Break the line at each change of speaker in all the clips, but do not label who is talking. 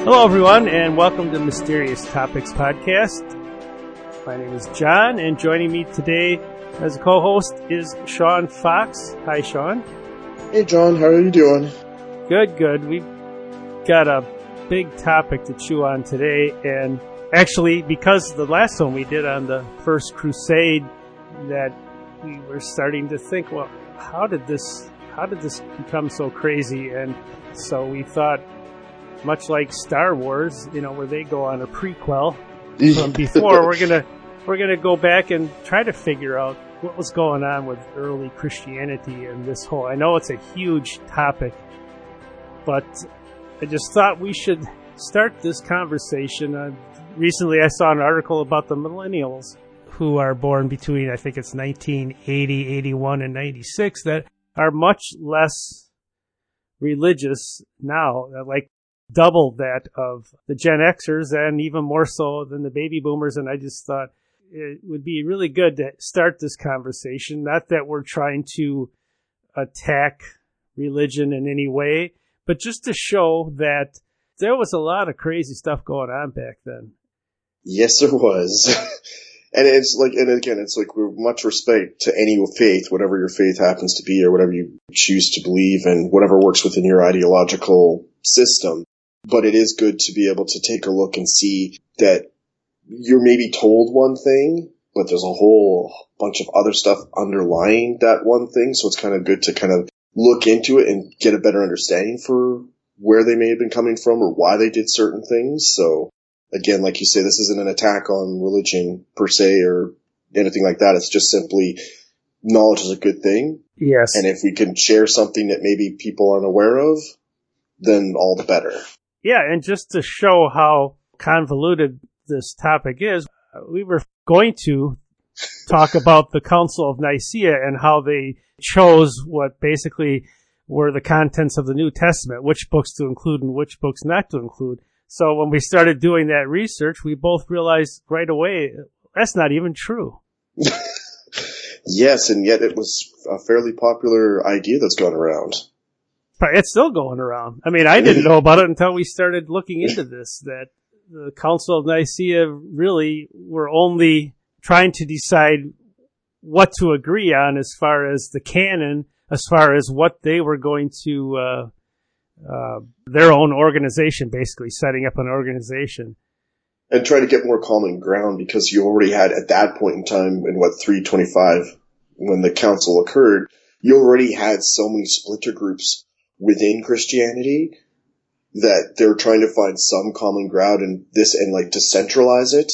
Hello, everyone, and welcome to Mysterious Topics Podcast. My name is John, and joining me today as a co-host is Sean Fox. Hi, Sean.
Hey, John. How are you doing?
Good. We've got a big topic to chew on today, and actually, because the last one we did on the First Crusade, that we were starting to think, well, how did this become so crazy? And so we thought, much like Star Wars, where they go on a prequel from before, we're gonna go back and try to figure out what was going on with early Christianity and this whole. I know it's a huge topic, but I just thought we should start this conversation. Recently, I saw an article about the millennials who are born between, I think it's 1980, 81, and 96, that are much less religious now, like double that of the Gen Xers and even more so than the baby boomers. And I just thought it would be really good to start this conversation. Not that we're trying to attack religion in any way, but just to show that there was a lot of crazy stuff going on back then.
Yes, there was. And it's with much respect to any faith, whatever your faith happens to be or whatever you choose to believe and whatever works within your ideological system. But it is good to be able to take a look and see that you're maybe told one thing, but there's a whole bunch of other stuff underlying that one thing. So it's kind of good to kind of look into it and get a better understanding for where they may have been coming from or why they did certain things. So again, like you say, this isn't an attack on religion per se or anything like that. It's just simply knowledge is a good thing.
Yes.
And if we can share something that maybe people aren't aware of, then all the better.
Yeah, and just to show how convoluted this topic is, we were going to talk about the Council of Nicaea and how they chose what basically were the contents of the New Testament, which books to include and which books not to include. So when we started doing that research, we both realized right away, that's not even true.
Yes, and yet it was a fairly popular idea that's gone around.
It's still going around. I mean, I didn't know about it until we started looking into this, that the Council of Nicaea really were only trying to decide what to agree on as far as the canon, as far as what they were going to, their own organization, basically setting up an organization.
And try to get more common ground because you already had at that point in time in 325, when the council occurred, you already had so many splinter groups within Christianity that they're trying to find some common ground in this and like to centralize it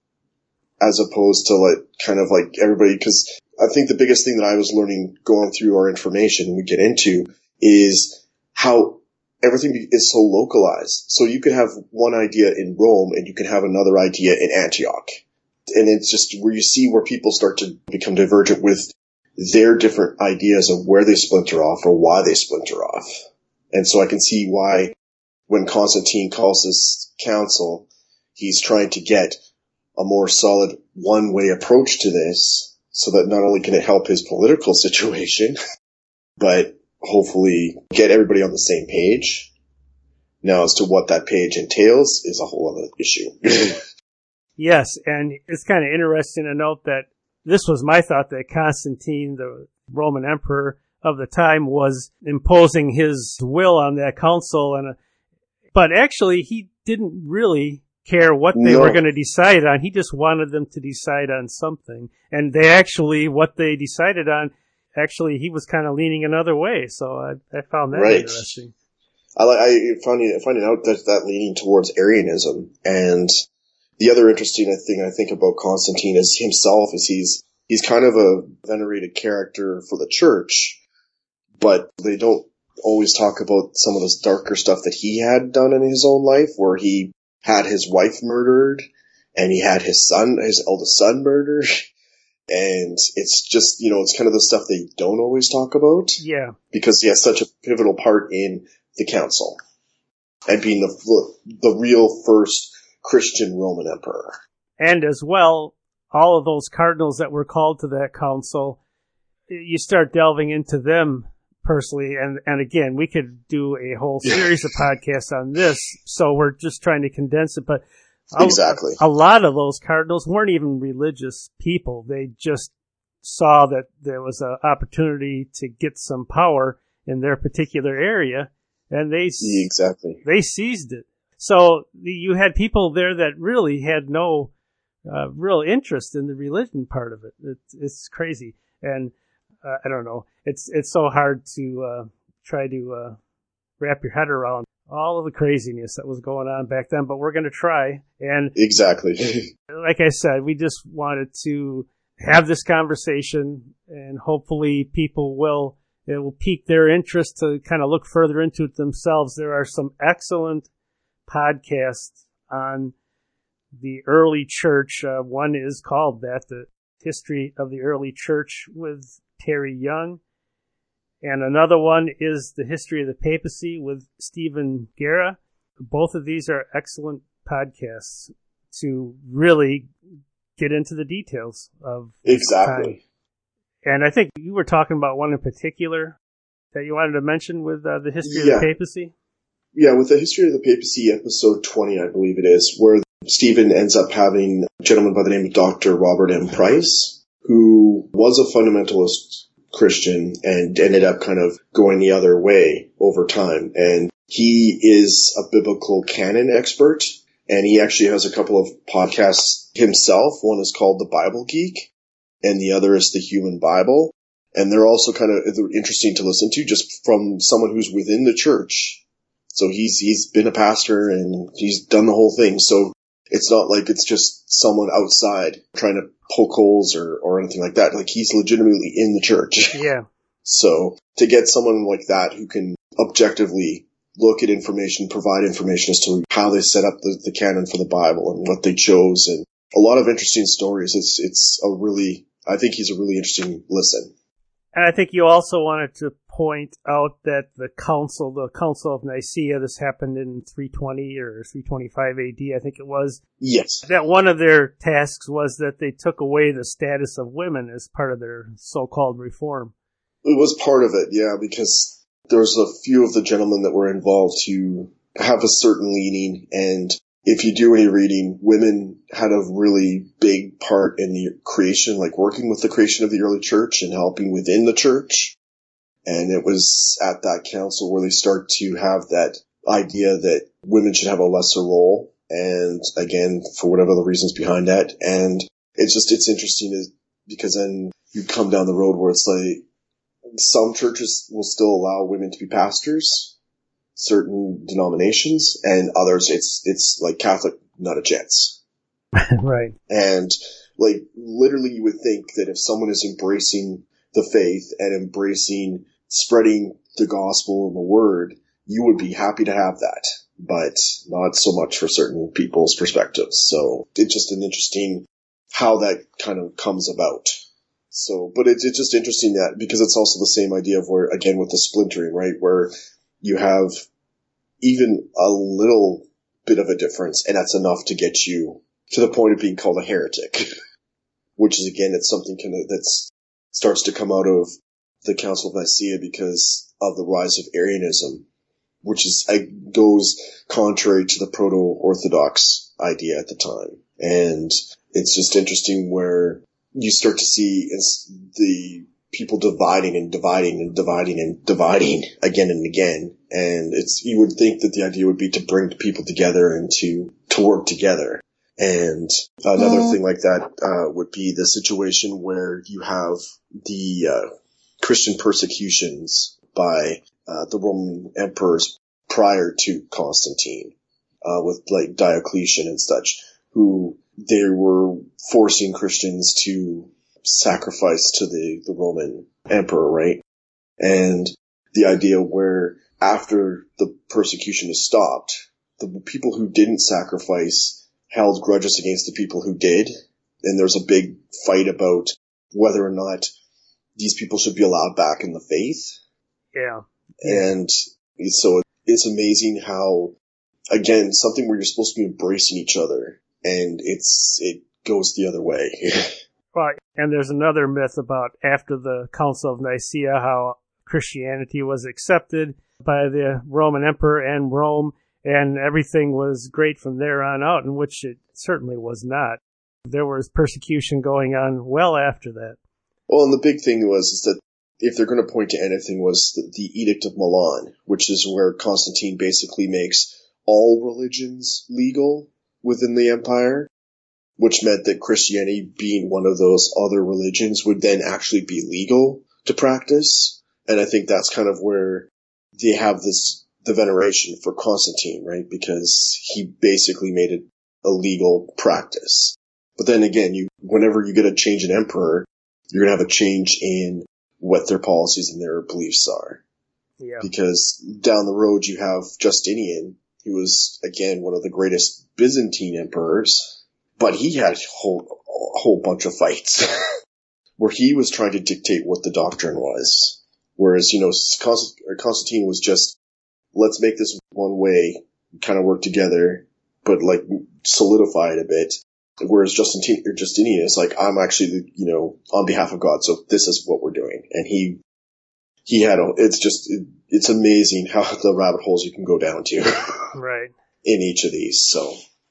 as opposed to everybody. Cause I think the biggest thing that I was learning going through our information we get into is how everything is so localized. So you could have one idea in Rome and you can have another idea in Antioch. And it's just where you see where people start to become divergent with their different ideas of where they splinter off or why they splinter off. And so I can see why when Constantine calls this council, he's trying to get a more solid one-way approach to this so that not only can it help his political situation, but hopefully get everybody on the same page. Now, as to what that page entails is a whole other issue.
Yes, and it's kind of interesting to note that this was my thought, that Constantine, the Roman emperor of the time, was imposing his will on that council, but actually he didn't really care what they were going to decide on. He just wanted them to decide on something. And what they decided on, actually he was kind of leaning another way. So I found that interesting.
I finding out that leaning towards Arianism. And the other interesting thing I think about Constantine is himself is he's kind of a venerated character for the church, but they don't always talk about some of this darker stuff that he had done in his own life, where he had his wife murdered and he had his eldest son murdered. And it's just, it's kind of the stuff they don't always talk about.
Yeah.
Because he has such a pivotal part in the council and being the real first Christian Roman emperor.
And as well, all of those cardinals that were called to that council, you start delving into them personally, and again, we could do a whole series of podcasts on this, so we're just trying to condense it, but
exactly.
A lot of those cardinals weren't even religious people. They just saw that there was an opportunity to get some power in their particular area, and they seized it. So you had people there that really had no real interest in the religion part of it. It's crazy, and I don't know. It's so hard to try to wrap your head around all of the craziness that was going on back then, but we're going to try. And
exactly,
like I said, we just wanted to have this conversation, and hopefully people it will pique their interest to kind of look further into it themselves. There are some excellent podcasts on the early church. One is called that, The History of the Early Church with Terry Young. And another one is The History of the Papacy with Stephen Guerra. Both of these are excellent podcasts to really get into the details of
exactly.
Time. And I think you were talking about one in particular that you wanted to mention with the History of the Papacy.
Yeah, with The History of the Papacy, episode 20, I believe it is, where Stephen ends up having a gentleman by the name of Dr. Robert M. Price, who was a fundamentalist Christian and ended up kind of going the other way over time. And he is a biblical canon expert, and he actually has a couple of podcasts himself. One is called The Bible Geek, and the other is The Human Bible. And they're also kind of interesting to listen to just from someone who's within the church. So he's been a pastor and he's done the whole thing. So it's not like it's just someone outside trying to poke holes or anything like that. Like, he's legitimately in the church.
Yeah.
So to get someone like that who can objectively look at information, provide information as to how they set up the canon for the Bible and what they chose, and a lot of interesting stories. I think he's a really interesting listen.
And I think you also wanted to point out that the Council of Nicaea, this happened in 320 or 325 AD, I think it was.
Yes.
That one of their tasks was that they took away the status of women as part of their so-called reform.
It was part of it, yeah, because there's a few of the gentlemen that were involved who have a certain leaning, and if you do any reading, women had a really big part in the creation, like working with the creation of the early church and helping within the church. And it was at that council where they start to have that idea that women should have a lesser role. And again, for whatever the reasons behind that. And it's interesting because then you come down the road where it's like some churches will still allow women to be pastors, certain denominations, and others it's like Catholic, not a chance.
Right.
And like literally you would think that if someone is embracing the faith and embracing spreading the gospel and the word, you would be happy to have that, but not so much for certain people's perspectives. So it's just an interesting how that kind of comes about. So, but it's just interesting that because it's also the same idea of where, again, with the splintering, right, where you have even a little bit of a difference, and that's enough to get you to the point of being called a heretic, which is, again, it's something kind of that starts to come out of the Council of Nicaea because of the rise of Arianism, which goes contrary to the proto-Orthodox idea at the time. And it's just interesting where you start to see the people dividing and dividing and dividing and dividing again and again. And you would think that the idea would be to bring people together and to work together. And another thing like that would be the situation where you have the Christian persecutions by the Roman emperors prior to Constantine, with like Diocletian and such, who they were forcing Christians to sacrifice to the Roman emperor, right? And the idea where after the persecution is stopped, the people who didn't sacrifice held grudges against the people who did, and there's a big fight about whether or not these people should be allowed back in the faith.
Yeah.
And so it's amazing how, again, something where you're supposed to be embracing each other, and it goes the other way.
Well, and there's another myth about after the Council of Nicaea, how Christianity was accepted by the Roman Emperor and Rome, and everything was great from there on out, in which it certainly was not. There was persecution going on well after that.
Well, and the big thing is that if they're going to point to anything, was the Edict of Milan, which is where Constantine basically makes all religions legal within the empire, which meant that Christianity, being one of those other religions, would then actually be legal to practice. And I think that's kind of where they have the veneration for Constantine, right? Because he basically made it a legal practice. But then again, whenever you get a change in emperor, you're going to have a change in what their policies and their beliefs are.
Yeah.
Because down the road you have Justinian, who was, again, one of the greatest Byzantine emperors, but he had a whole bunch of fights where he was trying to dictate what the doctrine was. Whereas, Constantine was just, let's make this one way, kind of work together, but like solidify it a bit. Whereas Justinian is like, I'm actually, on behalf of God, so this is what we're doing. And he had it's amazing how the rabbit holes you can go down to.
Right.
In each of these, so.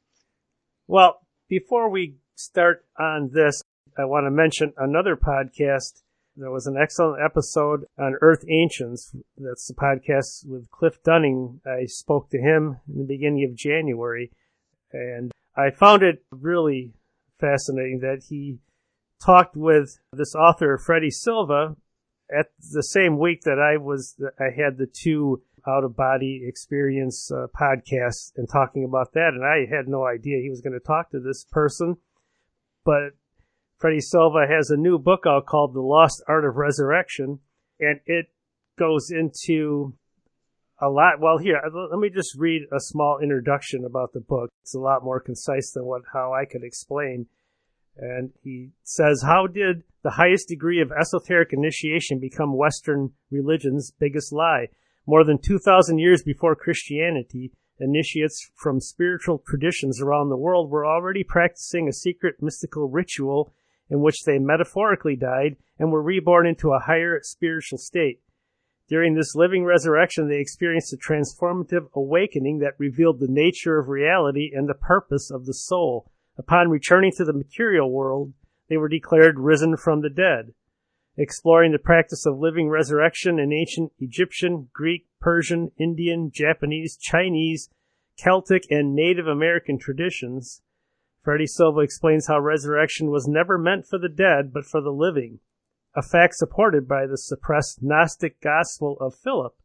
Well, before we start on this, I want to mention another podcast. There was an excellent episode on Earth Ancients. That's the podcast with Cliff Dunning. I spoke to him in the beginning of January, and I found it really fascinating that he talked with this author, Freddie Silva, at the same week that I had the two out-of-body experience podcasts and talking about that, and I had no idea he was going to talk to this person. But Freddie Silva has a new book out called The Lost Art of Resurrection, and it goes into a lot. Well, here, let me just read a small introduction about the book. It's a lot more concise than how I could explain. And he says, how did the highest degree of esoteric initiation become Western religion's biggest lie? More than 2,000 years before Christianity, initiates from spiritual traditions around the world were already practicing a secret mystical ritual in which they metaphorically died and were reborn into a higher spiritual state. During this living resurrection, they experienced a transformative awakening that revealed the nature of reality and the purpose of the soul. Upon returning to the material world, they were declared risen from the dead. Exploring the practice of living resurrection in ancient Egyptian, Greek, Persian, Indian, Japanese, Chinese, Celtic, and Native American traditions, Freddie Silva explains how resurrection was never meant for the dead, but for the living, a fact supported by the suppressed Gnostic gospel of Philip.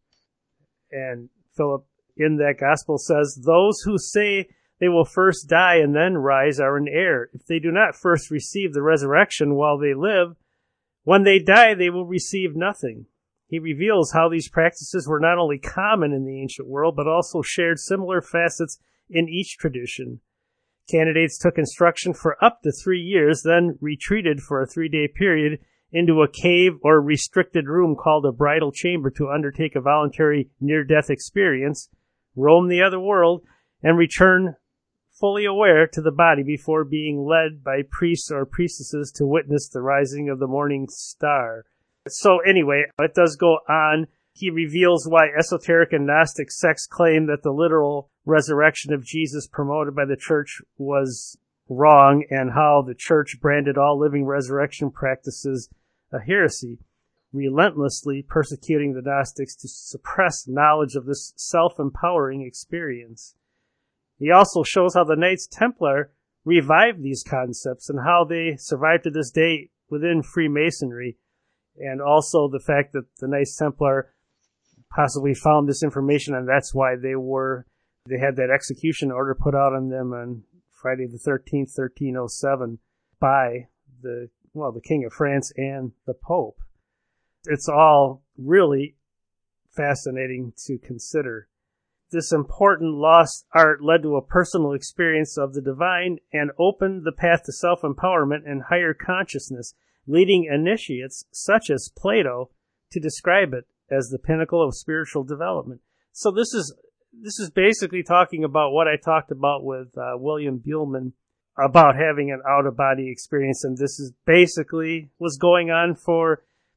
And Philip, in that gospel, says, those who say they will first die and then rise are in error. If they do not first receive the resurrection while they live, when they die, they will receive nothing. He reveals how these practices were not only common in the ancient world, but also shared similar facets in each tradition. Candidates took instruction for up to 3 years, then retreated for a 3-day period into a cave or restricted room called a bridal chamber to undertake a voluntary near-death experience, roam the other world, and return fully aware to the body before being led by priests or priestesses to witness the rising of the morning star. So anyway, it does go on. He reveals why esoteric and Gnostic sects claim that the literal resurrection of Jesus promoted by the church was wrong, and how the church branded all living resurrection practices a heresy, relentlessly persecuting the Gnostics to suppress knowledge of this self-empowering experience. He also shows how the Knights Templar revived these concepts and how they survive to this day within Freemasonry, and also the fact that the Knights Templar possibly found this information, and that's why they had that execution order put out on them on Friday the 13th, 1307, by the King of France and the Pope. It's all really fascinating to consider. This important lost art led to a personal experience of the divine and opened the path to self-empowerment and higher consciousness, leading initiates such as Plato to describe it as the pinnacle of spiritual development. So this is basically talking about what I talked about with William Buhlman about having an out-of-body experience, and this is basically was going on for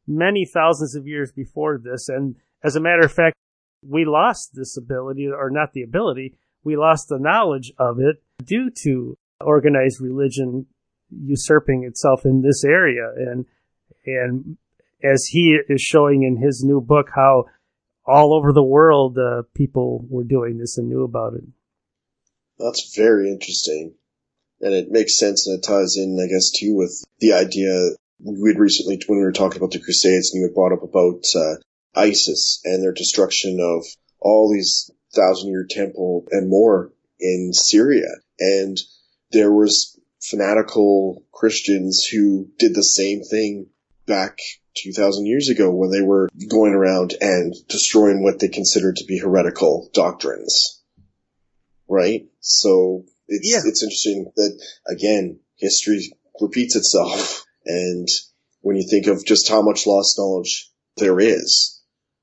many thousands of years before this. And as a matter of fact, we lost this ability, or not the ability, we lost the knowledge of it due to organized religion usurping itself in this area. And as he is showing in his new book, how all over the world people were doing this and knew about it.
That's very interesting. And it makes sense, and it ties in, I guess, too, with the idea we'd recently, when we were talking about the Crusades, and you had brought up about ISIS and their destruction of all these 1,000-year temple and more in Syria. And there was fanatical Christians who did the same thing back 2,000 years ago when they were going around and destroying what they considered to be heretical doctrines. Right? So it's interesting that, again, history repeats itself. And when you think of just how much lost knowledge there is,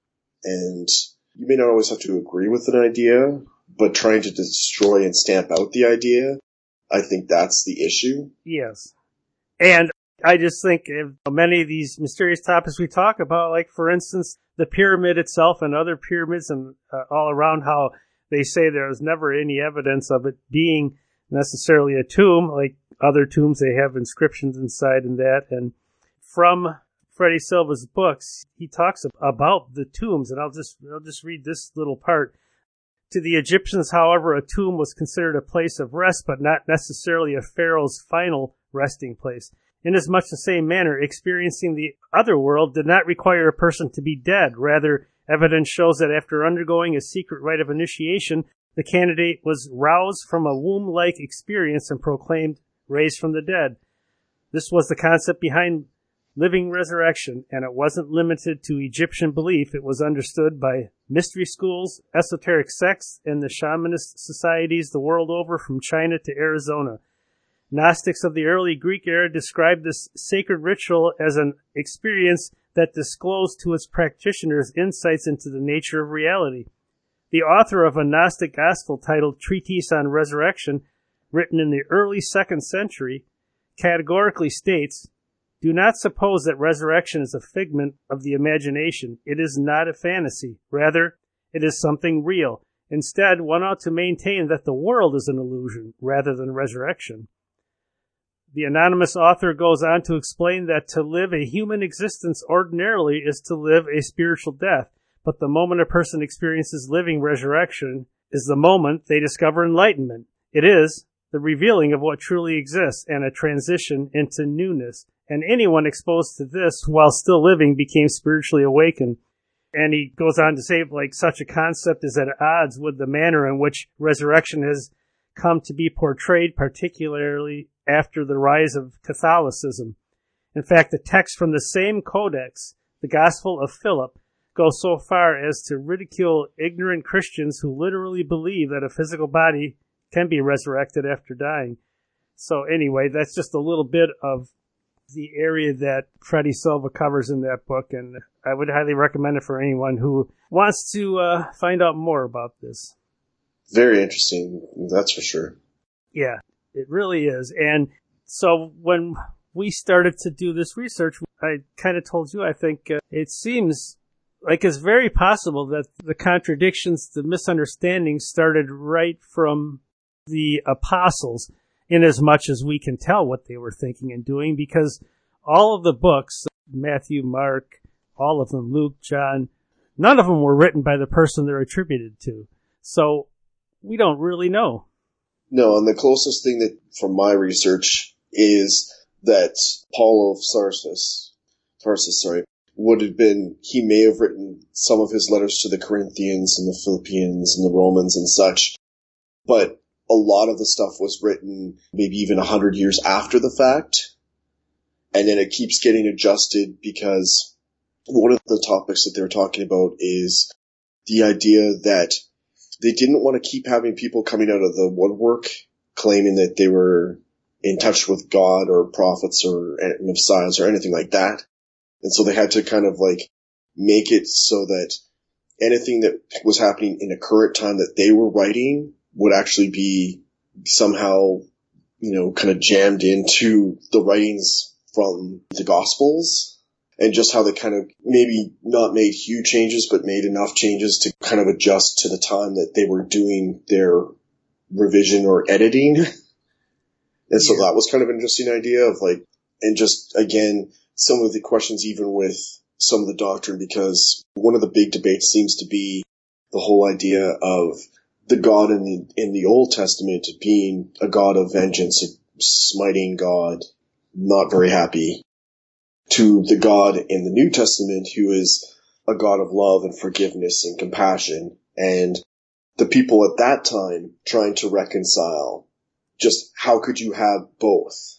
and you may not always have to agree with an idea, but trying to destroy and stamp out the idea, I think that's the issue.
Yes. And I just think of many of these mysterious topics we talk about, like, for instance, the pyramid itself and other pyramids and all around, how they say there was never any evidence of it being necessarily a tomb. Like other tombs, they have inscriptions inside and that. And from Freddie Silva's books, he talks about the tombs, and I'll just read this little part. To the Egyptians, however, a tomb was considered a place of rest, but not necessarily a pharaoh's final resting place. In as much the same manner, experiencing the other world did not require a person to be dead. Rather, evidence shows that after undergoing a secret rite of initiation, the candidate was roused from a womb-like experience and proclaimed raised from the dead. This was the concept behind living resurrection, and it wasn't limited to Egyptian belief. It was understood by mystery schools, esoteric sects, and the shamanist societies the world over, from China to Arizona. Gnostics of the early Greek era described this sacred ritual as an experience that disclosed to its practitioners insights into the nature of reality. The author of a Gnostic gospel titled Treatise on Resurrection, written in the early 2nd century, categorically states, "Do not suppose that resurrection is a figment of the imagination. It is not a fantasy. Rather, it is something real. Instead, one ought to maintain that the world is an illusion rather than resurrection." The anonymous author goes on to explain that to live a human existence ordinarily is to live a spiritual death, but the moment a person experiences living resurrection is the moment they discover enlightenment. It is the revealing of what truly exists and a transition into newness. And anyone exposed to this while still living became spiritually awakened. And he goes on to say, like, such a concept is at odds with the manner in which resurrection has come to be portrayed, particularly after the rise of Catholicism. In fact, the text from the same codex, the Gospel of Philip, goes so far as to ridicule ignorant Christians who literally believe that a physical body can be resurrected after dying. So anyway, that's just a little bit of the area that Freddie Silva covers in that book, and I would highly recommend it for anyone who wants to find out more about this.
Very interesting, that's for sure.
Yeah, it really is. And so when we started to do this research, I kind of told you, I think it seems like it's very possible that the contradictions, the misunderstandings started right from the apostles, in as much as we can tell what they were thinking and doing, because all of the books, Matthew, Mark, all of them, Luke, John, none of them were written by the person they're attributed to. So we don't really know.
No, and the closest thing that, from my research, is that Paul of Tarsus, would have been, he may have written some of his letters to the Corinthians and the Philippians and the Romans and such, but a lot of the stuff was written maybe even 100 years after the fact, and then it keeps getting adjusted because one of the topics that they're talking about is the idea that they didn't want to keep having people coming out of the woodwork claiming that they were in touch with God or prophets or messiahs or anything like that. And so they had to kind of like make it so that anything that was happening in a current time that they were writing would actually be somehow, kind of jammed into the writings from the Gospels. and just how they kind of maybe not made huge changes, but made enough changes to kind of adjust to the time that they were doing their revision or editing. And so that was kind of an interesting idea of like, and just again, some of the questions even with some of the doctrine, because one of the big debates seems to be the whole idea of the God in the Old Testament being a God of vengeance, a smiting God, not very happy, to the God in the New Testament who is a God of love and forgiveness and compassion. And the people at that time trying to reconcile just how could you have both?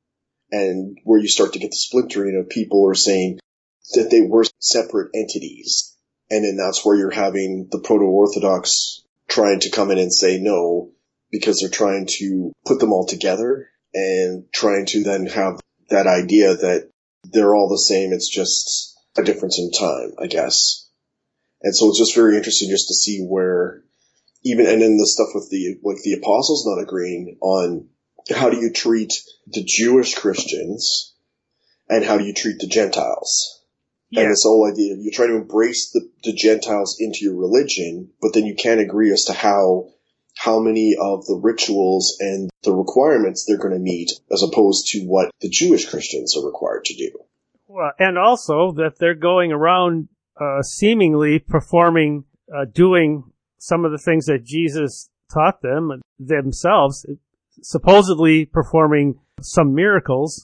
And where you start to get the splintering of people are saying that they were separate entities. And then that's where you're having the proto-Orthodox trying to come in and say no, because they're trying to put them all together and trying to then have that idea that they're all the same. It's just a difference in time, I guess. And so it's just very interesting just to see where even, and then the stuff with the apostles not agreeing on how do you treat the Jewish Christians and how do you treat the Gentiles? Yeah. And this whole idea, you try to embrace the Gentiles into your religion, but then you can't agree as to how many of the rituals and the requirements they're going to meet as opposed to what the Jewish Christians are required to do.
Well, and also that they're going around seemingly performing, doing some of the things that Jesus taught them themselves, supposedly performing some miracles.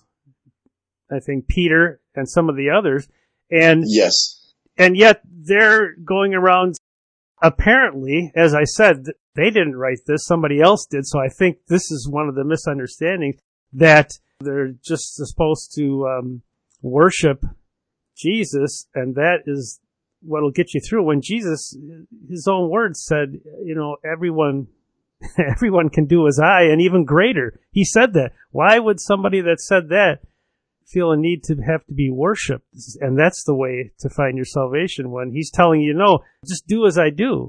I think Peter and some of the others. And
yes.
And yet they're going around, apparently, as I said, they didn't write this, somebody else did, so I think this is one of the misunderstandings, that they're just supposed to worship Jesus, and that is what'll get you through. When Jesus, his own words said, everyone can do as I, and even greater. He said that. Why would somebody that said that feel a need to have to be worshipped? And that's the way to find your salvation, when he's telling you, no, just do as I do.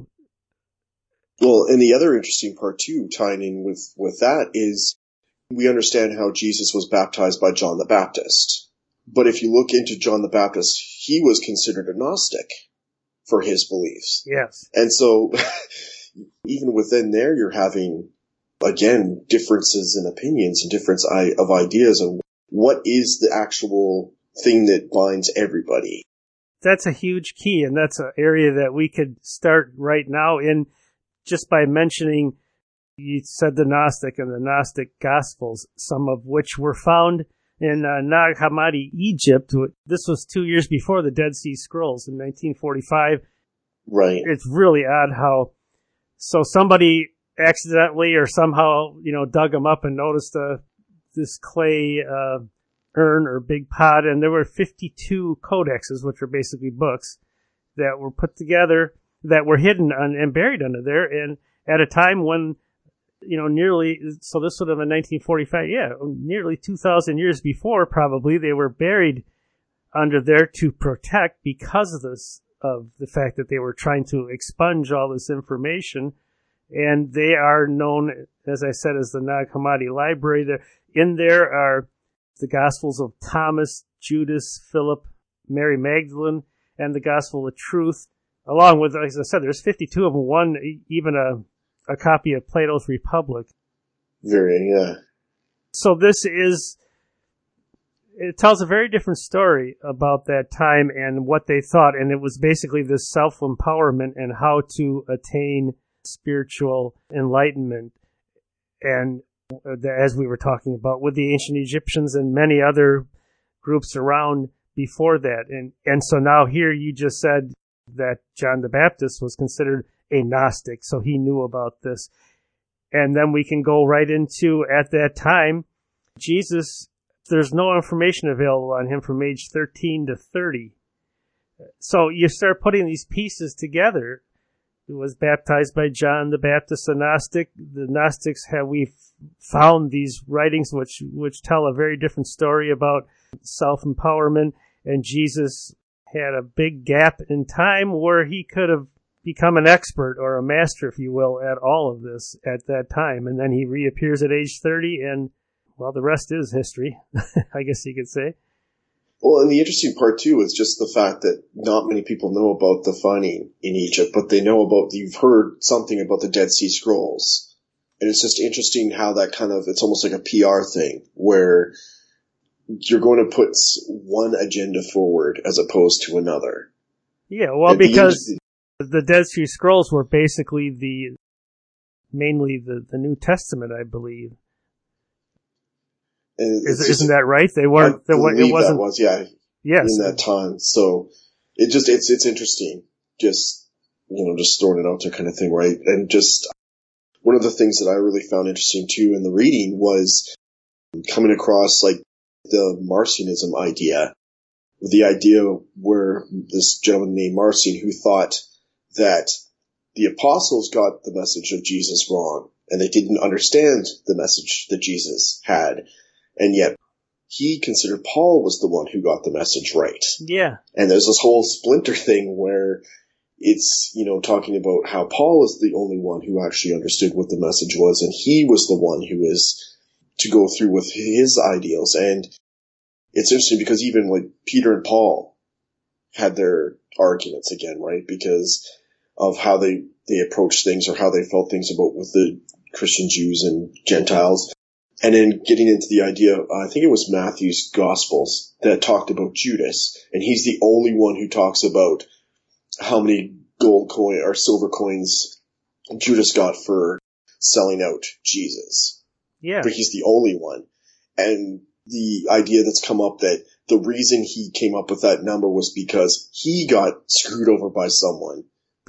Well, and the other interesting part too, tying in with that, is we understand how Jesus was baptized by John the Baptist. But if you look into John the Baptist, he was considered a Gnostic for his beliefs.
Yes.
And so even within there, you're having, again, differences in opinions and difference of ideas of what is the actual thing that binds everybody.
That's a huge key, and that's an area that we could start right now in, just by mentioning, you said the Gnostic and the Gnostic Gospels, some of which were found in Nag Hammadi, Egypt. This was 2 years before the Dead Sea Scrolls in 1945.
Right.
It's really odd how, so somebody accidentally or somehow, dug them up and noticed this clay urn or big pot, and there were 52 codexes, which are basically books, that were put together, that were hidden and buried under there, and at a time when, nearly, so this would have been 1945, nearly 2,000 years before, probably, they were buried under there to protect, because of the fact that they were trying to expunge all this information. And they are known, as I said, as the Nag Hammadi Library. In there are the Gospels of Thomas, Judas, Philip, Mary Magdalene, and the Gospel of Truth, along with, as I said, there's 52 of them, one, even a copy of Plato's Republic.
Yeah.
So it tells a very different story about that time and what they thought, and it was basically this self-empowerment and how to attain spiritual enlightenment. And as we were talking about with the ancient Egyptians and many other groups around before that. And so now here you just said that John the Baptist was considered a Gnostic, so he knew about this. And then we can go right into, at that time, Jesus, there's no information available on him from age 13 to 30. So you start putting these pieces together. He was baptized by John the Baptist, a Gnostic. The Gnostics we've found these writings which tell a very different story about self-empowerment, and Jesus had a big gap in time where he could have become an expert or a master, if you will, at all of this at that time. And then he reappears at age 30, and, well, the rest is history, I guess you could say.
Well, and the interesting part too is just the fact that not many people know about the finding in Egypt, but they know about, you've heard something about the Dead Sea Scrolls. And it's just interesting how that kind of, it's almost like a PR thing where you're going to put one agenda forward as opposed to another.
Yeah, well, because the Dead Sea Scrolls were basically mainly the New Testament, I believe. Isn't that right? They weren't. It wasn't.
That was, yeah.
Yes.
In that time, so it's interesting. Just just throwing it out there, kind of thing, right? And just one of the things that I really found interesting too in the reading was coming across like the Marcionism idea, the idea where this gentleman named Marcion who thought that the apostles got the message of Jesus wrong, and they didn't understand the message that Jesus had. And yet he considered Paul was the one who got the message right.
Yeah.
And there's this whole splinter thing where it's, talking about how Paul is the only one who actually understood what the message was, and he was the one who is to go through with his ideals. And it's interesting because even like Peter and Paul had their arguments again, right? Because of how they approached things or how they felt things about with the Christian Jews and Gentiles. And then getting into the idea, I think it was Matthew's Gospels that talked about Judas, and he's the only one who talks about how many gold coin or silver coins Judas got for selling out Jesus.
Yeah.
But he's the only one. And the idea that's come up that the reason he came up with that number was because he got screwed over by someone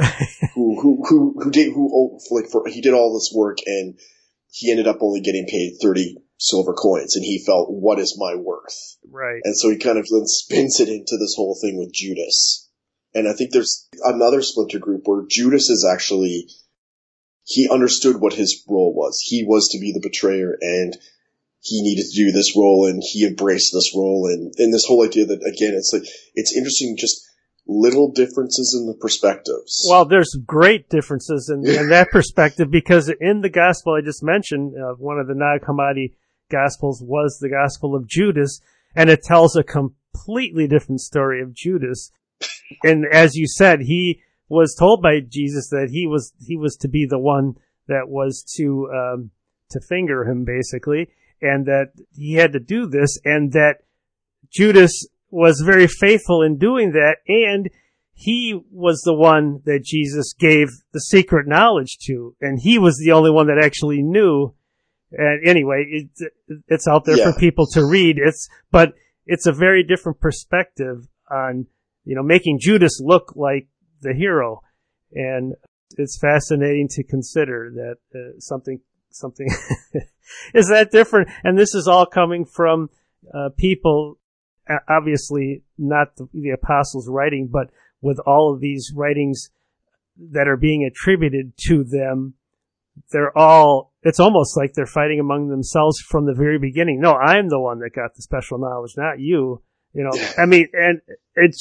he did all this work and he ended up only getting paid 30 silver coins, and he felt, what is my worth?
Right.
And so he kind of then spins it into this whole thing with Judas. And I think there's another splinter group where Judas is actually, he understood what his role was. He was to be the betrayer, and he needed to do this role, and he embraced this role. And this whole idea that, again, it's like, it's interesting, just little differences in the perspectives.
Well, there's great differences in that perspective, because in the gospel I just mentioned, one of the Nag Hammadi gospels was the Gospel of Judas, and it tells a completely different story of Judas. And as you said, he was told by Jesus that he was to be the one that was to finger him, basically, and that he had to do this, and that Judas was very faithful in doing that, and he was the one that Jesus gave the secret knowledge to, and he was the only one that actually knew. And anyway, it's out there for people to read. But it's a very different perspective on, making Judas look like the hero, and it's fascinating to consider that something is that different. And this is all coming from people. Obviously not the apostles writing, but with all of these writings that are being attributed to them, it's almost like they're fighting among themselves from the very beginning. No, I'm the one that got the special knowledge, not you. I mean, and it's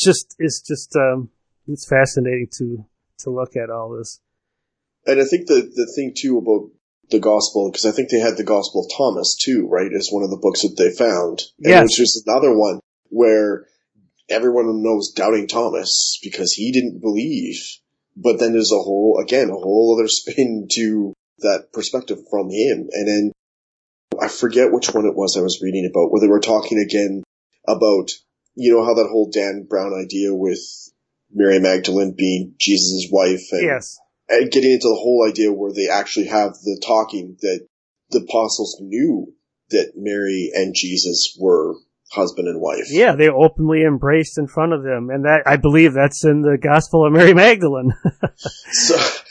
fascinating to look at all this.
And I think the thing too about the gospel, because I think they had the Gospel of Thomas too, right, as one of the books that they found. And
yes.
It was just another one where everyone knows Doubting Thomas because he didn't believe. But then there's a whole other spin to that perspective from him. And then I forget which one it was I was reading about, where they were talking again about, how that whole Dan Brown idea with Mary Magdalene being Jesus' wife. And,
yes.
And getting into the whole idea where they actually have the talking that the apostles knew that Mary and Jesus were husband and wife.
Yeah, they openly embraced in front of them, and that, I believe that's in the Gospel of Mary Magdalene.
So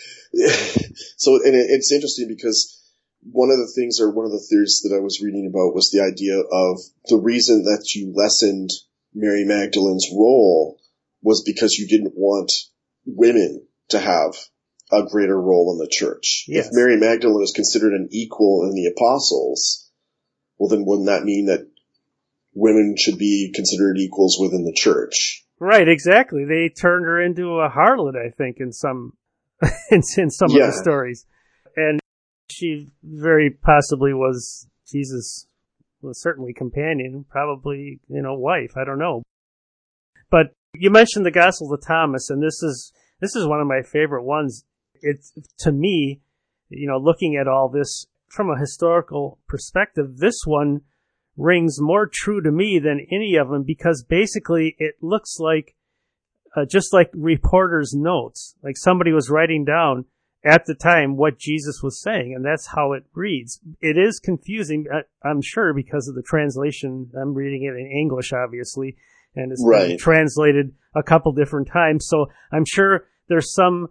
it's interesting because one of the things, or one of the theories that I was reading about, was the idea of the reason that you lessened Mary Magdalene's role was because you didn't want women to have a greater role in the church.
Yes.
If Mary Magdalene is considered an equal in the apostles, well, then wouldn't that mean that women should be considered equals within the church?
Right, exactly. They turned her into a harlot, I think, in some in some of the stories. And she very possibly was Jesus' well, certainly companion, probably, wife, I don't know. But you mentioned the Gospel of Thomas, and this is one of my favorite ones. It's, to me, looking at all this from a historical perspective, this one rings more true to me than any of them, because basically it looks like just like reporters' notes, like somebody was writing down at the time what Jesus was saying, and that's how it reads. It is confusing, I'm sure, because of the translation. I'm reading it in English, obviously, and it's been translated a couple different times, so I'm sure there's some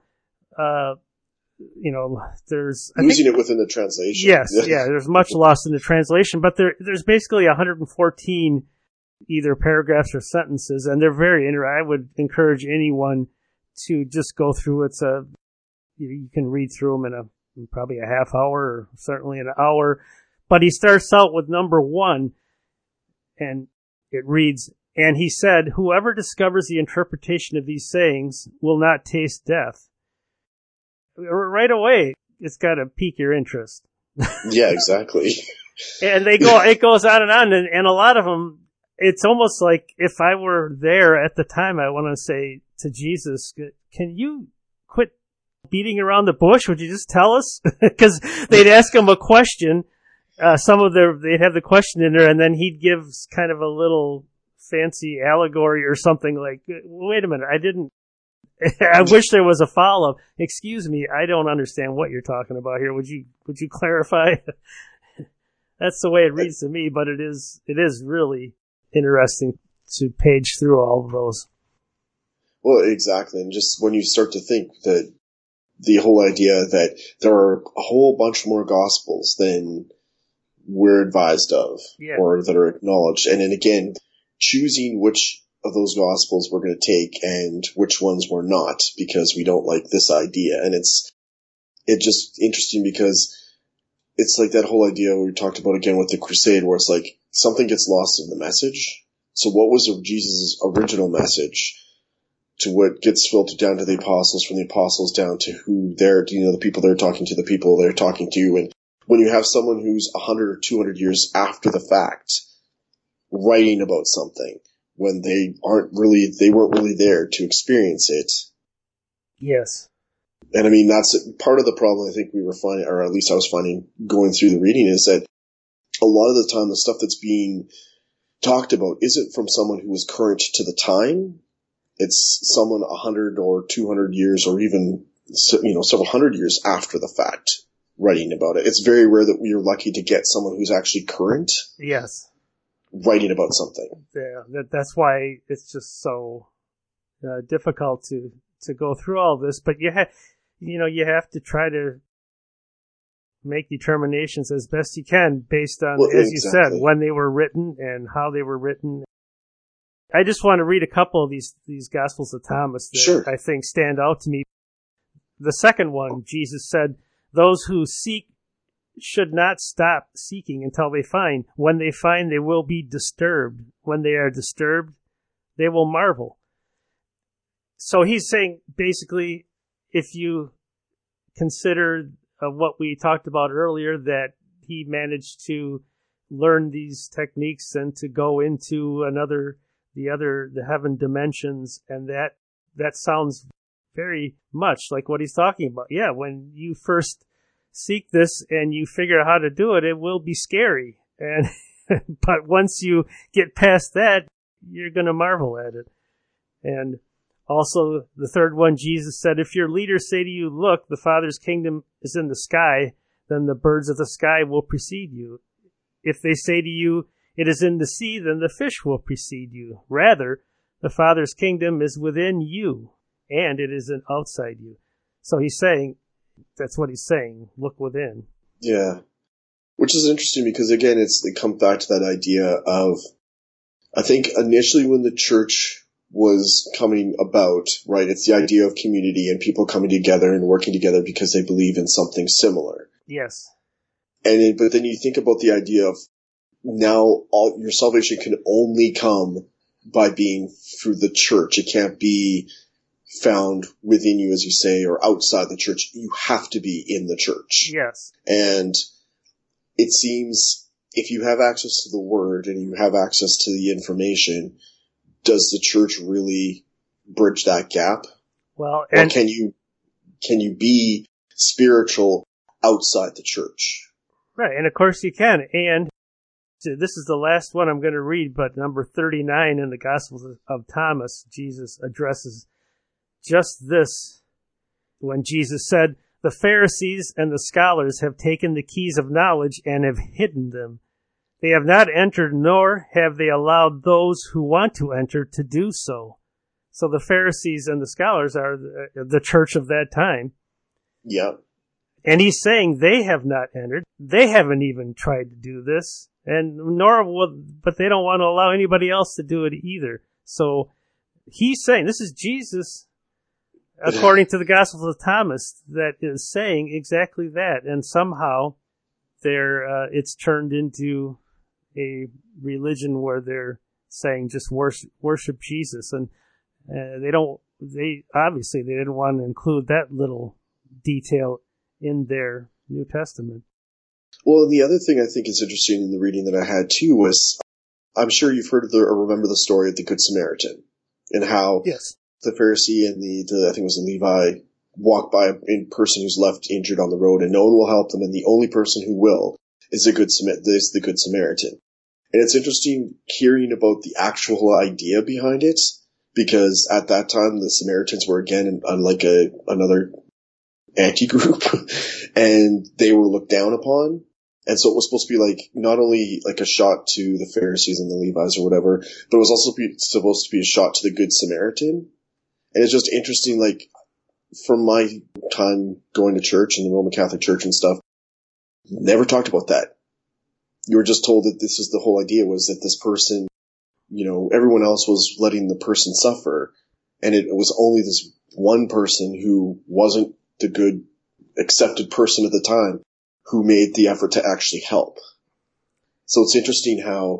there's
losing it within the translation.
Yes, yeah, there's much lost in the translation, but there's basically 114 either paragraphs or sentences, and they're very interesting. I would encourage anyone to just go through it. You can read through them in probably a half hour, or certainly an hour. But he starts out with number 1, and it reads, "And he said, whoever discovers the interpretation of these sayings will not taste death." Right away, it's got to pique your interest.
Yeah, exactly.
And it goes on, and a lot of them, it's almost like if I were there at the time, I want to say to Jesus, can you quit beating around the bush? Would you just tell us? Because they'd ask him a question. They'd have the question in there, and then he'd give kind of a little fancy allegory or something like, wait a minute, I wish there was a follow-up. Excuse me, I don't understand what you're talking about here. Would you clarify? That's the way it reads to me, but it is really interesting to page through all of those.
Well, exactly. And just when you start to think that the whole idea that there are a whole bunch more gospels than we're advised of, or that are acknowledged. And then again, choosing which of those gospels we're going to take and which ones we're not, because we don't like this idea. And it's just interesting because it's like that whole idea we talked about again with the crusade, where it's like something gets lost in the message. So what was Jesus' original message to what gets filtered down to the apostles, from the apostles down to who they're, the people they're talking to, the people they're talking to. And when you have someone who's 100 or 200 years after the fact writing about something, when they weren't really there to experience it.
Yes.
And I mean, that's part of the problem I think we were finding, or at least I was finding going through the reading, is that a lot of the time the stuff that's being talked about isn't from someone who was current to the time. It's someone 100 or 200 years, or even, several hundred years after the fact writing about it. It's very rare that we are lucky to get someone who's actually current.
Yes.
Writing about something.
Yeah, that's why it's just so difficult to go through all this. But you have to try to make determinations as best you can based on, as you said, when they were written and how they were written. I just want to read a couple of these Gospels of Thomas that I think stand out to me. The second one, Jesus said, "Those who seek should not stop seeking until they find. When they find, they will be disturbed. When they are disturbed, they will marvel." So he's saying, basically, if you consider what we talked about earlier, that he managed to learn these techniques and to go into the heaven dimensions, and that sounds very much like what he's talking about. Yeah, when you first seek this and you figure out how to do it, it will be scary. And but once you get past that, you're going to marvel at it. And also the third one, Jesus said, "If your leaders say to you, 'Look, the Father's kingdom is in the sky,' then the birds of the sky will precede you. If they say to you, 'It is in the sea,' then the fish will precede you. Rather, the Father's kingdom is within you, and it isn't outside you." So he's saying, that's what he's saying. Look within.
Yeah. Which is interesting because, again, it comes back to that idea of, I think initially when the church was coming about, right, it's the idea of community and people coming together and working together because they believe in something similar.
Yes.
But then you think about the idea of now your salvation can only come by being through the church. It can't be found within you, as you say, or outside the church. You have to be in the church.
Yes.
And it seems if you have access to the word and you have access to the information, does the church really bridge that gap?
Well,
or can you be spiritual outside the church?
Right, and of course you can. And this is the last one I'm going to read, but number 39 in the Gospel of Thomas, Jesus addresses just this when Jesus said, "The Pharisees and the scholars have taken the keys of knowledge and have hidden them. They have not entered, nor have they allowed those who want to enter to do so." So the Pharisees and the scholars are the church of that time.
Yeah.
And he's saying they have not entered. They haven't even tried to do this, but they don't want to allow anybody else to do it either. So he's saying, this is Jesus, according to the Gospel of Thomas, that is saying exactly that. And somehow it's turned into a religion where they're saying just worship Jesus. And they obviously didn't want to include that little detail in their New Testament.
Well, the other thing I think is interesting in the reading that I had too was, I'm sure you've heard or remember the story of the Good Samaritan, and how
yes,
the Pharisee and I think it was a Levi, walk by a person who's left injured on the road, and no one will help them, and the only person who will is the Good Samaritan. And it's interesting hearing about the actual idea behind it, because at that time the Samaritans were again unlike another anti-group, and they were looked down upon. And so it was supposed to be like, not only like a shot to the Pharisees and the Levites or whatever, but it was also supposed to be a shot to the Good Samaritan. And it's just interesting, like, from my time going to church and the Roman Catholic Church and stuff, never talked about that. You were just told that this is the whole idea, was that this person, everyone else was letting the person suffer, and it was only this one person who wasn't the good, accepted person at the time who made the effort to actually help. So it's interesting how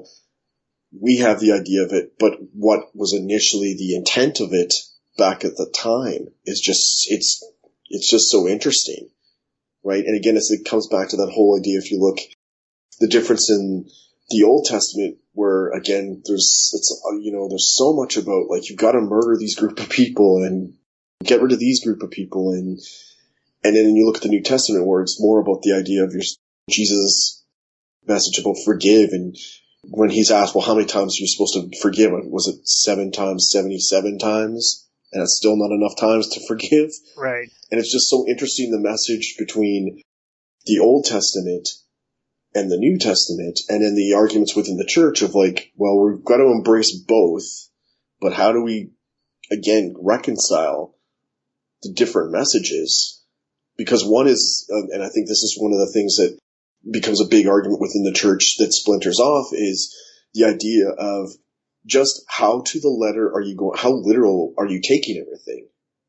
we have the idea of it, but what was initially the intent of it back at the time is just, it's just so interesting, right? And again, it comes back to that whole idea, if you look, the difference in the Old Testament, where again, there's so much about, like, you've got to murder these group of people and get rid of these group of people, and then you look at the New Testament where it's more about the idea of Jesus' message about forgive, and when he's asked, well, how many times are you supposed to forgive? Was it 7 times, 77 times? And it's still not enough times to forgive.
Right.
And it's just so interesting, the message between the Old Testament and the New Testament, and then the arguments within the church of like, well, we've got to embrace both, but how do we, again, reconcile the different messages? Because one is, and I think this is one of the things that becomes a big argument within the church that splinters off, is the idea of just how to the letter are you going, how literal are you taking everything?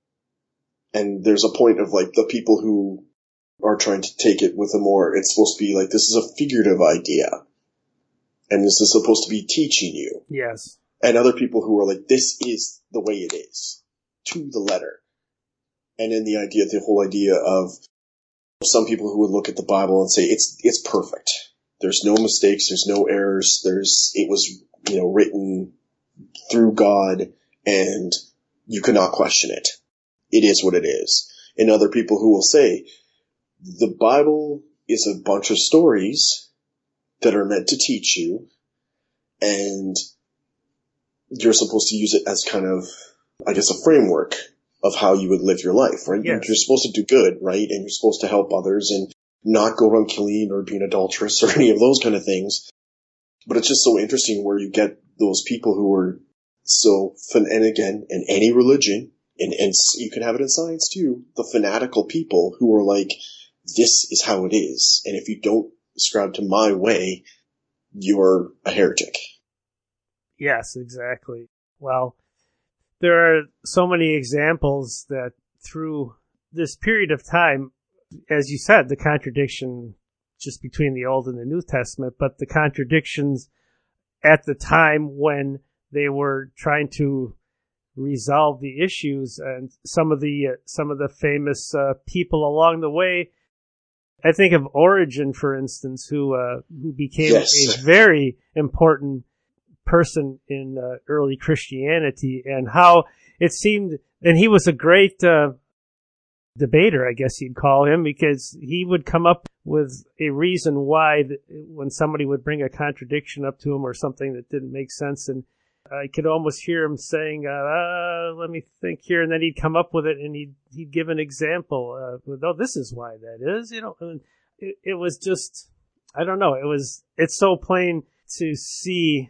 And there's a point of like the people who are trying to take it with it's supposed to be like, this is a figurative idea, and this is supposed to be teaching you.
Yes.
And other people who are like, this is the way it is, to the letter. And then the whole idea of some people who would look at the Bible and say, it's perfect. There's no mistakes, there's no errors, it was, written through God, and you cannot question it. It is what it is. And other people who will say, the Bible is a bunch of stories that are meant to teach you, and you're supposed to use it as kind of, I guess, a framework of how you would live your life, right?
Yes.
You're supposed to do good, right? And you're supposed to help others and not go around killing or being adulterous or any of those kind of things. But it's just so interesting where you get those people who are and again, in any religion, and you can have it in science too, the fanatical people who are like, this is how it is, and if you don't ascribe to my way, you're a heretic.
Yes, exactly. Well, there are so many examples that through this period of time, as you said, the contradiction just between the Old and the New Testament, but the contradictions at the time when they were trying to resolve the issues, and some of the famous people along the way I think of Origen, for instance, who became
Yes.
a very important person in early Christianity, and how it seemed, and he was a great debater, I guess you'd call him, because he would come up with a reason why when somebody would bring a contradiction up to him or something that didn't make sense, and I could almost hear him saying, let me think here, and then he'd come up with it, and he'd give an example. Oh, this is why that is, and it was just, I don't know, it's so plain to see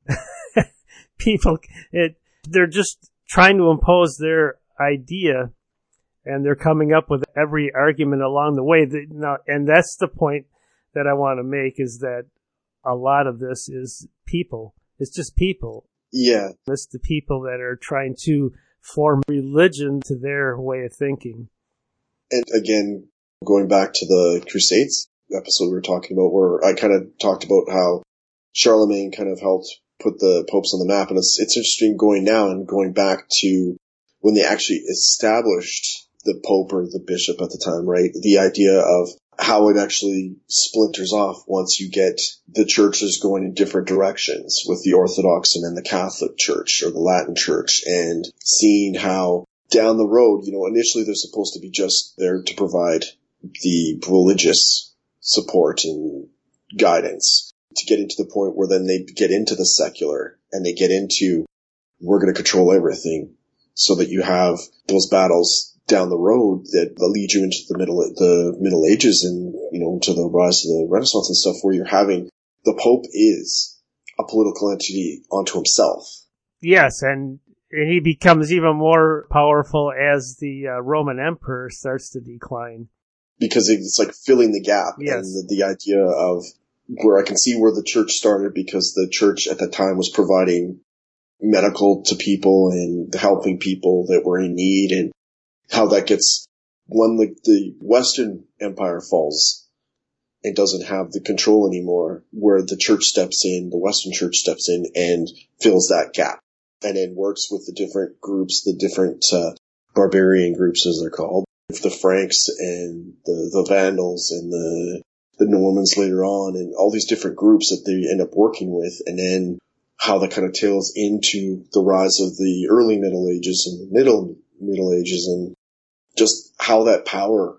people, they're just trying to impose their idea, and they're coming up with every argument along the way. And that's the point that I want to make, is that a lot of this is people. It's just people.
Yeah.
It's the people that are trying to form religion to their way of thinking.
And again, going back to the Crusades episode we were talking about, where I kind of talked about how Charlemagne kind of helped put the popes on the map. And it's interesting going now and going back to when they actually established the pope or the bishop at the time, right? The idea of how it actually splinters off once you get the churches going in different directions, with the Orthodox and then the Catholic Church or the Latin Church, and seeing how down the road, initially they're supposed to be just there to provide the religious support and guidance, to get into the point where then they get into the secular and they get into, we're going to control everything, so that you have those battles down the road that lead you into the Middle Ages and, to the rise of the Renaissance and stuff, where you're having the Pope is a political entity unto himself.
Yes, and he becomes even more powerful as the Roman Emperor starts to decline.
Because it's like filling the gap.
Yes.
And the idea of where I can see where the church started, because the church at that time was providing medical to people and helping people that were in need, and how that gets, when the Western Empire falls and doesn't have the control anymore, where the church steps in, the Western church steps in and fills that gap, and then works with the different groups, the different barbarian groups as they're called, the Franks and the Vandals and the Normans later on, and all these different groups that they end up working with, and then how that kind of tails into the rise of the early Middle Ages and the Middle Ages, and just how that power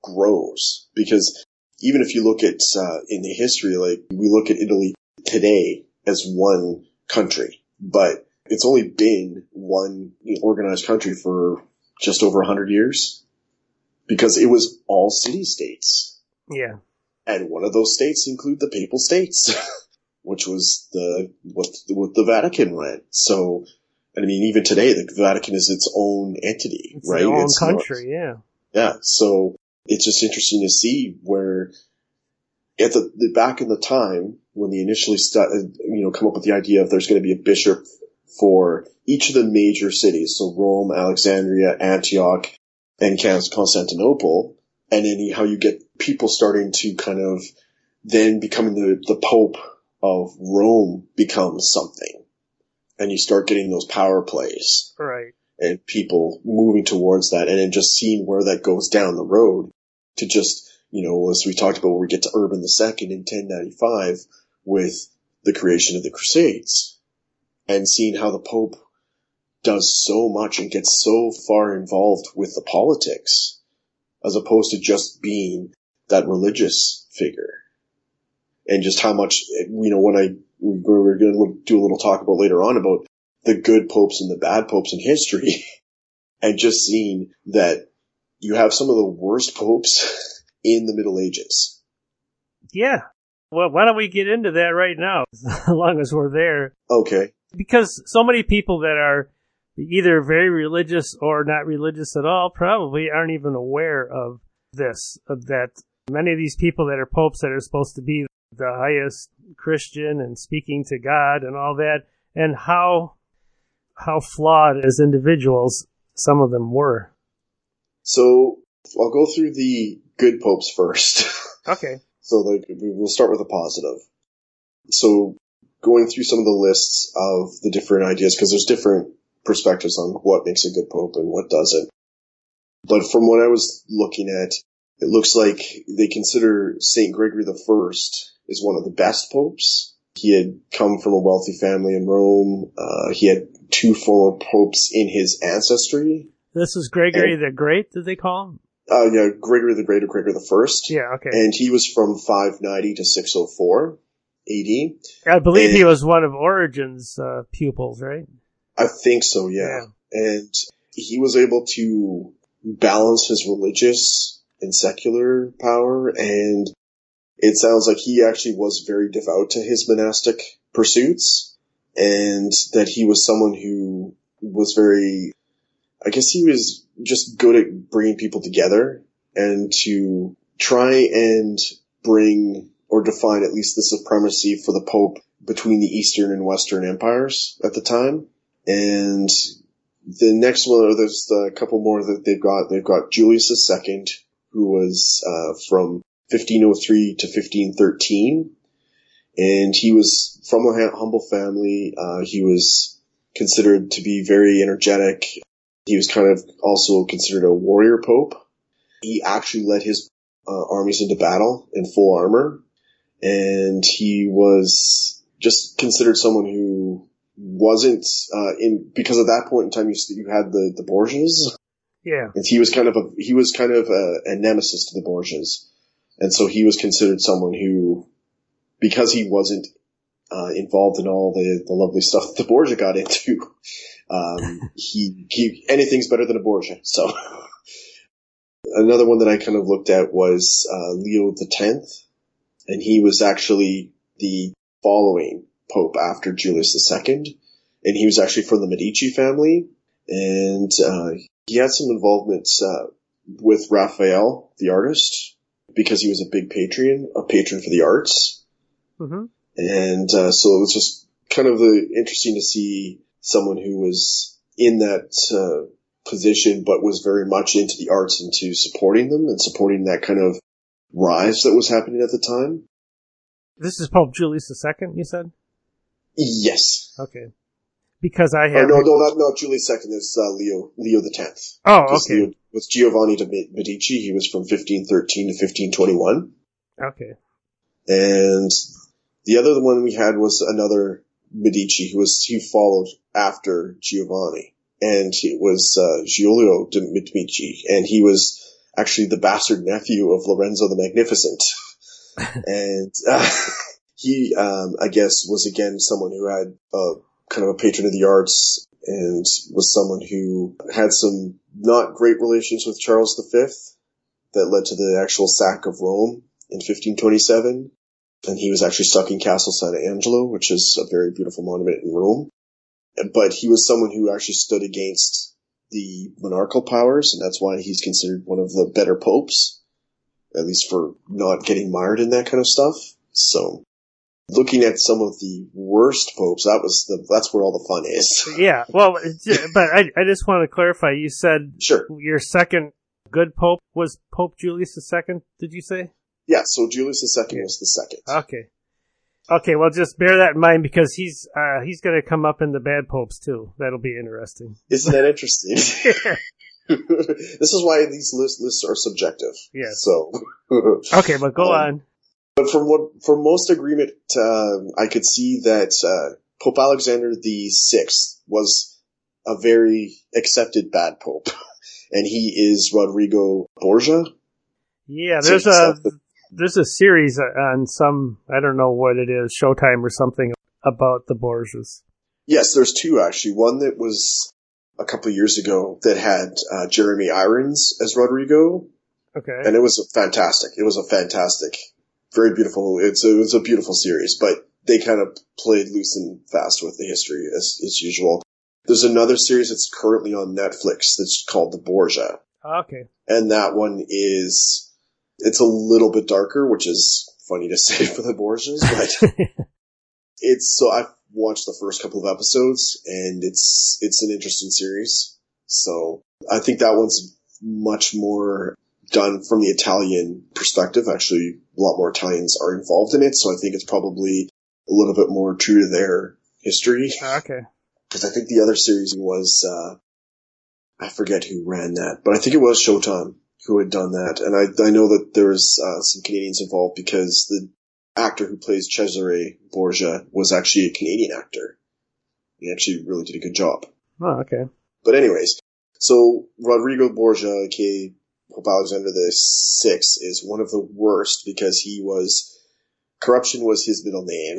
grows. Because even if you look at, in the history, like we look at Italy today as one country, but it's only been one organized country for just over 100 years, because it was all city-states.
Yeah.
And one of those states include the Papal States, which was what the Vatican ran. So, I mean, even today, the Vatican is its own entity,
it's
right?
Its own country, yeah.
Yeah, so it's just interesting to see where at the back in the time when they initially come up with the idea of there's going to be a bishop for each of the major cities, so Rome, Alexandria, Antioch, and Constantinople, and then how you get people starting to kind of then becoming the Pope of Rome becomes something. And you start getting those power plays.
Right.
And people moving towards that, and then just seeing where that goes down the road to just, as we talked about, where we get to Urban II in 1095 with the creation of the Crusades, and seeing how the Pope does so much and gets so far involved with the politics, as opposed to just being that religious figure. And just how much, we're going to do a little talk about later on about the good popes and the bad popes in history, and just seeing that you have some of the worst popes in the Middle Ages.
Yeah. Well, why don't we get into that right now, as long as we're there?
Okay.
Because so many people that are either very religious or not religious at all probably aren't even aware of this, of that many of these people that are popes that are supposed to be the highest Christian and speaking to God and all that, and how flawed as individuals some of them were.
So I'll go through the good popes first.
Okay.
So we'll start with the positive. So going through some of the lists of the different ideas, because there's different perspectives on what makes a good pope and what doesn't. But from what I was looking at, it looks like they consider St. Gregory the First is one of the best popes. He had come from a wealthy family in Rome. He had 2 former popes in his ancestry.
This is Gregory the Great, did they call him?
Yeah, Gregory the Great or Gregory the First.
Yeah, okay.
And he was from 590 to 604 AD.
I believe he was one of Origen's pupils, right?
I think so, yeah. And he was able to balance his religious and secular power, and it sounds like he actually was very devout to his monastic pursuits, and that he was someone who was very, I guess he was just good at bringing people together and to try and bring or define at least the supremacy for the Pope between the Eastern and Western empires at the time. And the next one, there's a couple more that they've got. They've got Julius II, who was from 1503 to 1513. And he was from a humble family. He was considered to be very energetic. He was kind of also considered a warrior pope. He actually led his armies into battle in full armor. And he was just considered someone who wasn't because at that point in time you had the Borgias.
Yeah.
And he was kind of a nemesis to the Borgias. And so he was considered someone who, because he wasn't involved in all the lovely stuff that the Borgia got into, he anything's better than a Borgia. So another one that I kind of looked at was Leo X, and he was actually the following pope after Julius II, and he was actually from the Medici family, and he had some involvement with Raphael, the artist, because he was a big patron for the arts.
Mm-hmm.
And so it was just kind of interesting to see someone who was in that position, but was very much into the arts and to supporting them and supporting that kind of rise that was happening at the time.
This is Pope Julius II, you said?
Yes.
Okay. Because I have...
not Julius II. It's Leo X.
Oh, okay.
Leo, with Giovanni de Medici, he was from 1513 to 1521.
Okay.
And the other one we had was another Medici who followed after Giovanni, and it was Giulio de Medici, and he was actually the bastard nephew of Lorenzo the Magnificent. And he, I guess, was again someone who had kind of a patron of the arts, and was someone who had some not great relations with Charles V that led to the actual sack of Rome in 1527. And he was actually stuck in Castle Sant'Angelo, which is a very beautiful monument in Rome. But he was someone who actually stood against the monarchical powers, and that's why he's considered one of the better popes, at least for not getting mired in that kind of stuff. So, looking at some of the worst popes, that's where all the fun is.
Yeah, well, but I just want to clarify. You said
Sure.
Your second good pope was Pope Julius II, did you say?
Yeah, so Julius II was the second.
Okay, well, just bear that in mind, because he's going to come up in the bad popes too. That'll be interesting.
Isn't that interesting? This is why these lists are subjective.
Yeah.
So.
Okay, but go on.
But for most agreement, I could see that Pope Alexander VI was a very accepted bad pope, and he is Rodrigo Borgia.
Yeah, there's a series on some, I don't know what it is, Showtime or something, about the Borgias.
Yes, there's 2 actually. One that was a couple of years ago that had Jeremy Irons as Rodrigo.
Okay.
And it was fantastic. It was a fantastic, very beautiful, it was a beautiful series, but they kind of played loose and fast with the history as usual. There's another series that's currently on Netflix that's called The Borgia.
Okay.
And that one it's a little bit darker, which is funny to say for the Borgias, but I've watched the first couple of episodes, and it's an interesting series. So I think that one's much more done from the Italian perspective. Actually, a lot more Italians are involved in it, so I think it's probably a little bit more true to their history.
Okay.
Because I think the other series was, I forget who ran that, but I think it was Showtime. who had done that. And I know that there was some Canadians involved because the actor who plays Cesare Borgia was actually a Canadian actor. He actually really did a good job.
Oh, okay.
But anyways, so Rodrigo Borgia, aka Pope Alexander VI, is one of the worst because corruption was his middle name.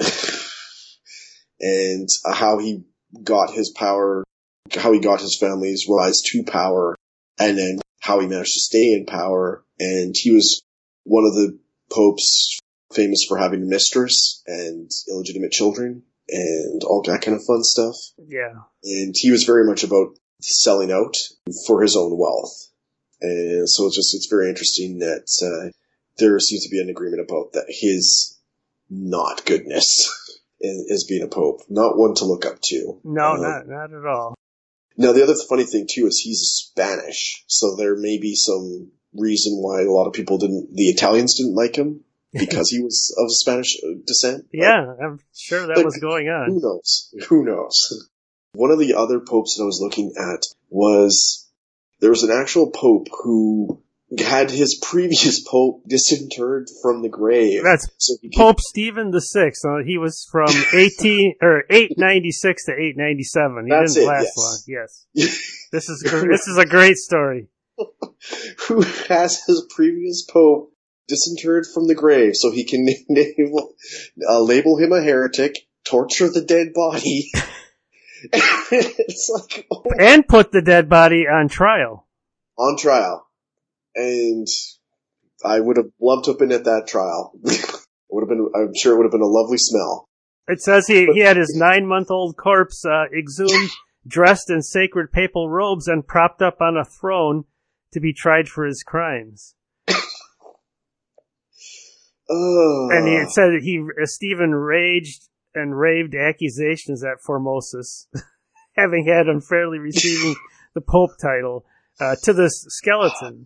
And how he got his power, how he got his family's rise to power, and then how he managed to stay in power. And he was one of the popes famous for having a mistress and illegitimate children and all that kind of fun stuff.
Yeah.
And he was very much about selling out for his own wealth. And so it's very interesting that there seems to be an agreement about that his not goodness is being a pope. Not one to look up to.
No, not at all.
Now, the other funny thing, too, is he's Spanish, so there may be some reason why a lot of people the Italians didn't like him, because he was of Spanish descent.
Yeah, I'm sure that was going on.
Who knows? One of the other popes that I was looking at there was an actual pope who had his previous pope disinterred from the grave.
That's Pope Stephen VI. He was from 896 to 897. He didn't last long. Yes. This is a great story.
Who has his previous pope disinterred from the grave so he can label him a heretic, torture the dead body. It's like,
and put the dead body on trial.
On trial. And I would have loved to have been at that trial. I'm sure it would have been a lovely smell.
It says he had his 9-month-old corpse exhumed, dressed in sacred papal robes, and propped up on a throne to be tried for his crimes. And it said Stephen raged and raved accusations at Formosus, having had unfairly receiving the Pope title, to this skeleton.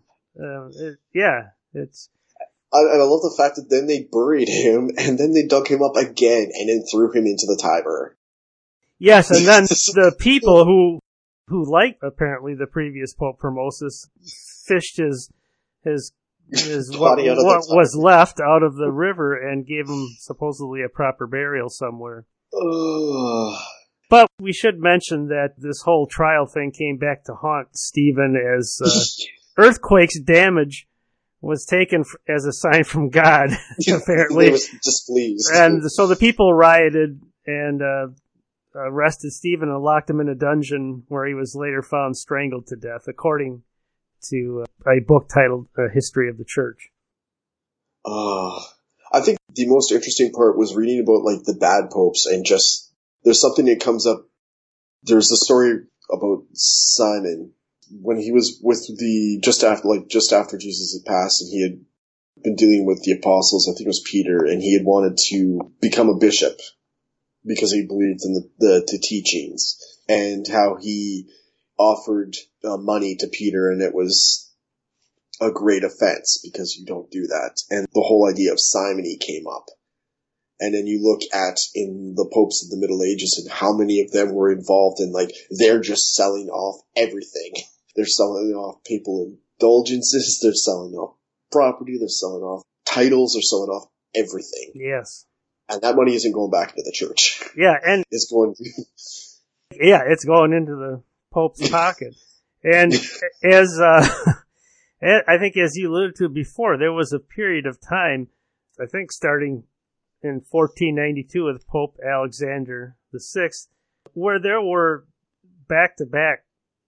It's.
And I love the fact that then they buried him, and then they dug him up again, and then threw him into the Tiber.
Yes, and then the people who liked apparently the previous Pope Formosus fished his what was left out of the river and gave him supposedly a proper burial somewhere. But we should mention that this whole trial thing came back to haunt Stephen as earthquake's damage was taken as a sign from God, apparently.
He was displeased.
And so the people rioted and arrested Stephen and locked him in a dungeon where he was later found strangled to death, according to a book titled History of the Church.
I think the most interesting part was reading about like the bad popes, and just there's something that comes up. There's the story about Simon when he was with just after Jesus had passed, and he had been dealing with the apostles. I think it was Peter, and he had wanted to become a bishop because he believed in the teachings, and how he offered money to Peter, and it was a great offense because you don't do that. And the whole idea of simony came up. And then you look at in the popes of the Middle Ages and how many of them were involved in, like, they're just selling off everything. They're selling off papal indulgences, they're selling off property, they're selling off titles, they're selling off everything.
Yes.
And that money isn't going back into the church.
Yeah, and
it's going
it's going into the Pope's pocket. And as I think as you alluded to before, there was a period of time, I think starting in 1492 with Pope Alexander VI, where there were back-to-back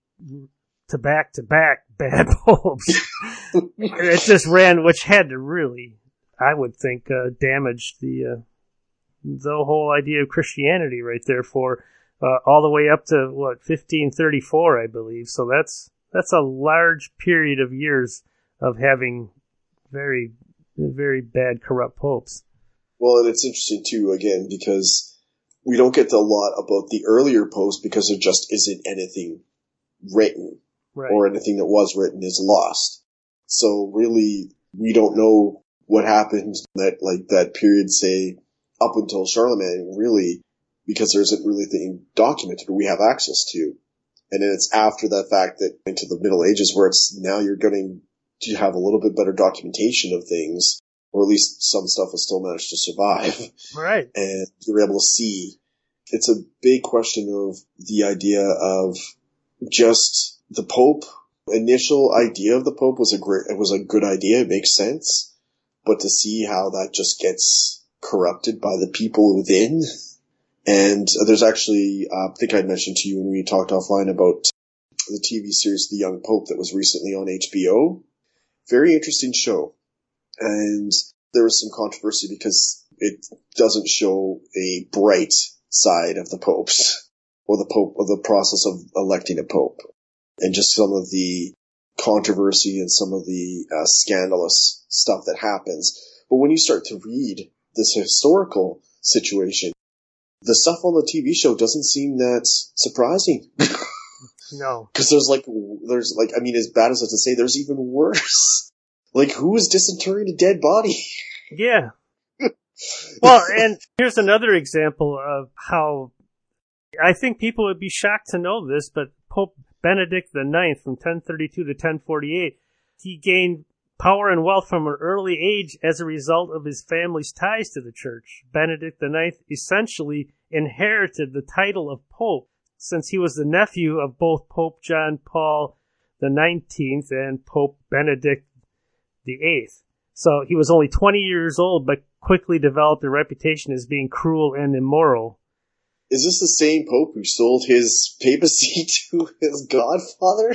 bad popes. It just ran, which had to really, I would think, damage the whole idea of Christianity right there for all the way up to 1534, I believe. So that's a large period of years of having very, very bad, corrupt popes.
Well, and it's interesting too, again, because we don't get a lot about the earlier popes because there just isn't anything written, right, or anything that was written is lost. So really, we don't know what happened that period, say, up until Charlemagne, really, because there isn't really anything documented or we have access to. And then it's after that fact that into the Middle Ages where it's now you're getting to have a little bit better documentation of things, or at least some stuff has still managed to survive.
Right.
And you're able to see. It's a big question of the idea of just the Pope. Initial idea of the Pope was a good idea. It makes sense. But to see how that just gets corrupted by the people within. And there's actually, I think I mentioned to you when we talked offline about the TV series The Young Pope that was recently on HBO. Very interesting show. And there was some controversy because it doesn't show a bright side of the popes or the process of electing a pope, and just some of the controversy and some of the scandalous stuff that happens. But when you start to read this historical situation, the stuff on the TV show doesn't seem that surprising.
No.
Because there's I mean, as bad as it's to say, there's even worse. Like, who is disinterring a dead body?
Yeah. Well, and here's another example of how I think people would be shocked to know this, but Pope Benedict IX from 1032 to 1048, he gained power and wealth from an early age as a result of his family's ties to the church. Benedict IX essentially inherited the title of Pope since he was the nephew of both Pope John Paul XIX and Pope Benedict VIII. So he was only 20 years old, but quickly developed a reputation as being cruel and immoral.
Is this the same Pope who sold his papacy to his godfather?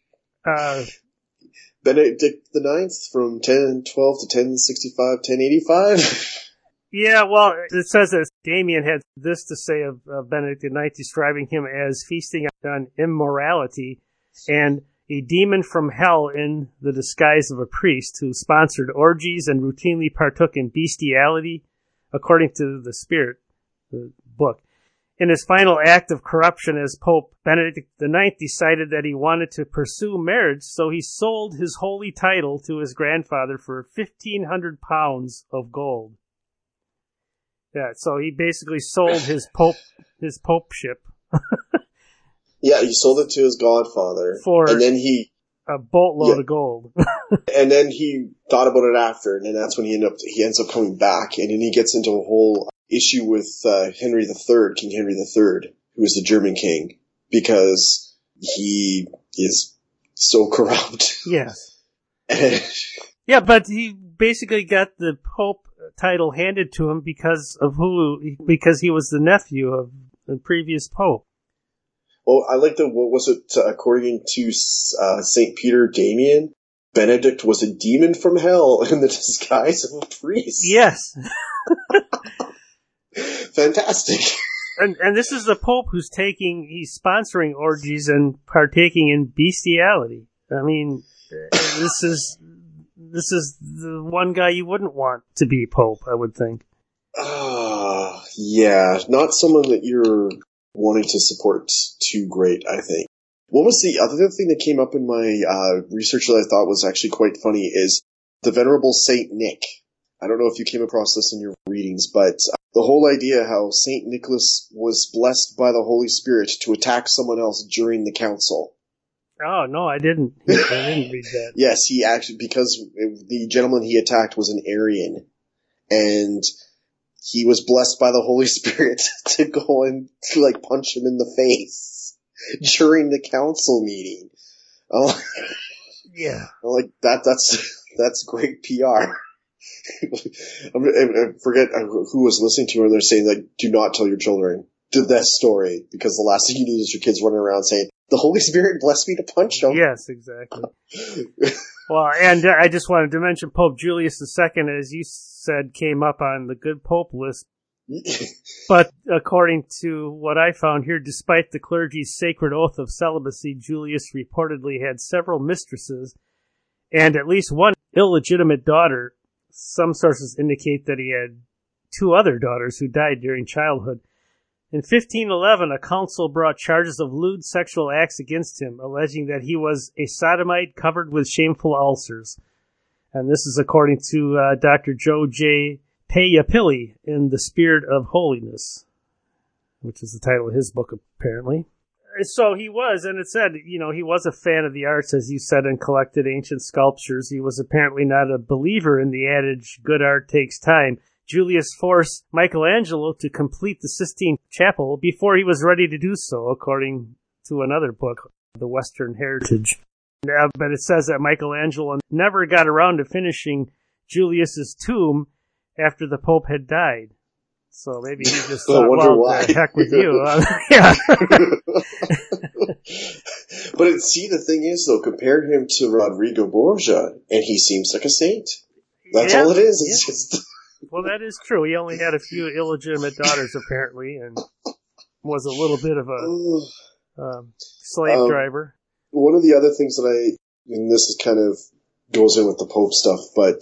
Benedict IX from 1012 to 1065, 1085?
Yeah, well, it says that Damien had this to say of Benedict IX, describing him as feasting on immorality and a demon from hell in the disguise of a priest who sponsored orgies and routinely partook in bestiality, according to the Spirit, the book. In his final act of corruption as Pope, Benedict IX decided that he wanted to pursue marriage, so he sold his holy title to his grandfather for 1,500 pounds of gold. Yeah, so he basically sold his popeship.
Yeah, he sold it to his godfather. And then
a boatload of gold.
And then he thought about it after, and then that's when he ends up coming back, and then he gets into a whole issue with King Henry III, who is the German king, because he is so corrupt.
Yes. Yeah, but he basically got the Pope title handed to him because he was the nephew of the previous Pope.
Well, I like what was it, according to St. Peter Damian, Benedict was a demon from hell in the disguise of a priest.
Yes.
Fantastic.
And this is the Pope he's sponsoring orgies and partaking in bestiality. I mean, this is the one guy you wouldn't want to be Pope, I would think.
Yeah, not someone that you're wanting to support too great, I think. What was the other thing that came up in my research that I thought was actually quite funny is the Venerable Saint Nick. I don't know if you came across this in your readings, but the whole idea how Saint Nicholas was blessed by the Holy Spirit to attack someone else during the council.
Oh, no, I didn't. I didn't read that.
Yes, he actually, because the gentleman he attacked was an Arian, and he was blessed by the Holy Spirit to go and to punch him in the face during the council meeting.
Yeah.
That's great PR. I forget who was listening to her. They're saying do not tell your children that story, because the last thing you need is your kids running around saying, the Holy Spirit blessed me to punch him.
Yes, exactly. Well, and I just wanted to mention Pope Julius II, as you said, came up on the good Pope list. But according to what I found here, despite the clergy's sacred oath of celibacy, Julius reportedly had several mistresses and at least one illegitimate daughter. Some sources indicate that he had 2 other daughters who died during childhood. In 1511, a council brought charges of lewd sexual acts against him, alleging that he was a sodomite covered with shameful ulcers. And this is according to Dr. Joe J. Payapilli in The Spirit of Holiness, which is the title of his book, apparently. So he was, and it said, he was a fan of the arts, as you said, and collected ancient sculptures. He was apparently not a believer in the adage, good art takes time. Julius forced Michelangelo to complete the Sistine Chapel before he was ready to do so, according to another book, The Western Heritage. But it says that Michelangelo never got around to finishing Julius's tomb after the Pope had died. So maybe he just thought,
why.
The heck with you. Yeah.
But see, the thing is, though, compare him to Rodrigo Borgia, and he seems like a saint. That's all it is. It's just...
Well, that is true. He only had a few illegitimate daughters, apparently, and was a little bit of a slave driver.
One of the other things that and this is kind of goes in with the Pope stuff, but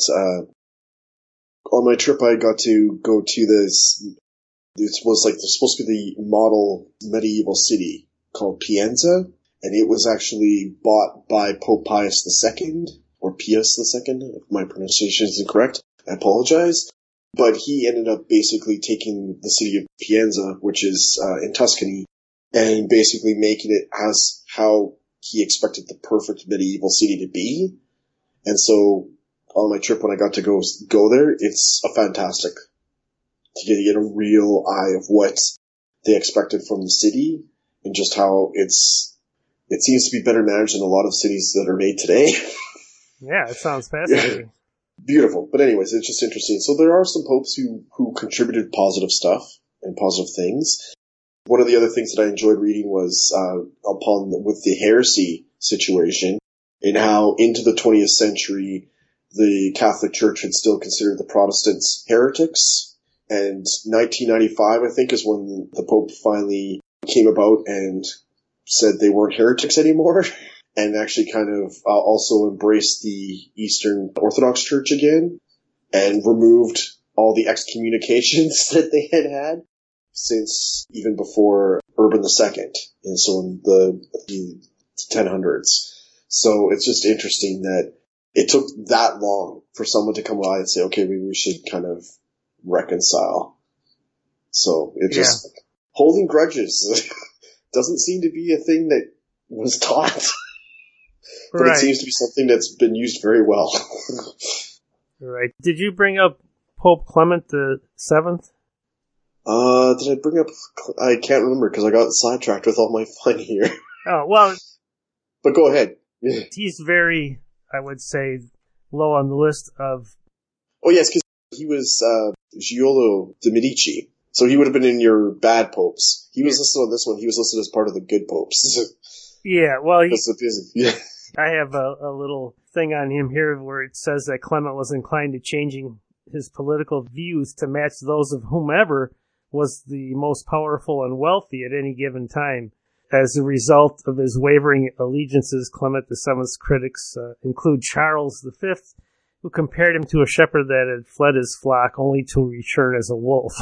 on my trip I got to go to this, it was like supposed to be the model medieval city called Pienza, and it was actually bought by Pope Pius II, or Pius II, if my pronunciation is incorrect. I apologize. But he ended up basically taking the city of Pienza, which is in Tuscany, and basically making it as how he expected the perfect medieval city to be. And so on my trip when I got to go there, it's a fantastic to get a real eye of what they expected from the city and just how it seems to be better managed than a lot of cities that are made today.
Yeah, it sounds fascinating.
Yeah. Beautiful. But anyways, it's just interesting. So there are some popes who contributed positive stuff and positive things. One of the other things that I enjoyed reading was with the heresy situation and how into the 20th century the Catholic Church had still considered the Protestants heretics. And 1995, I think, is when the Pope finally came about and said they weren't heretics anymore. And actually kind of also embraced the Eastern Orthodox Church again and removed all the excommunications that they had since even before Urban II, and so in the 1000s. So it's just interesting that it took that long for someone to come by and say, okay, maybe we should kind of reconcile. So it just, holding grudges doesn't seem to be a thing that was taught. But It seems to be something that's been used very well.
Right. Did you bring up Pope Clement the VII?
Did I bring up... I can't remember because I got sidetracked with all my fun here.
Oh, well...
But go ahead.
He's very, I would say, low on the list of...
Oh, yes, because he was Giulio de' Medici. So he would have been in your bad popes. He was listed on this one. He was listed as part of the good popes.
Yeah, well...
Yeah.
I have a little thing on him here where it says that Clement was inclined to changing his political views to match those of whomever was the most powerful and wealthy at any given time. As a result of his wavering allegiances, Clement VII's critics include Charles V, who compared him to a shepherd that had fled his flock only to return as a wolf.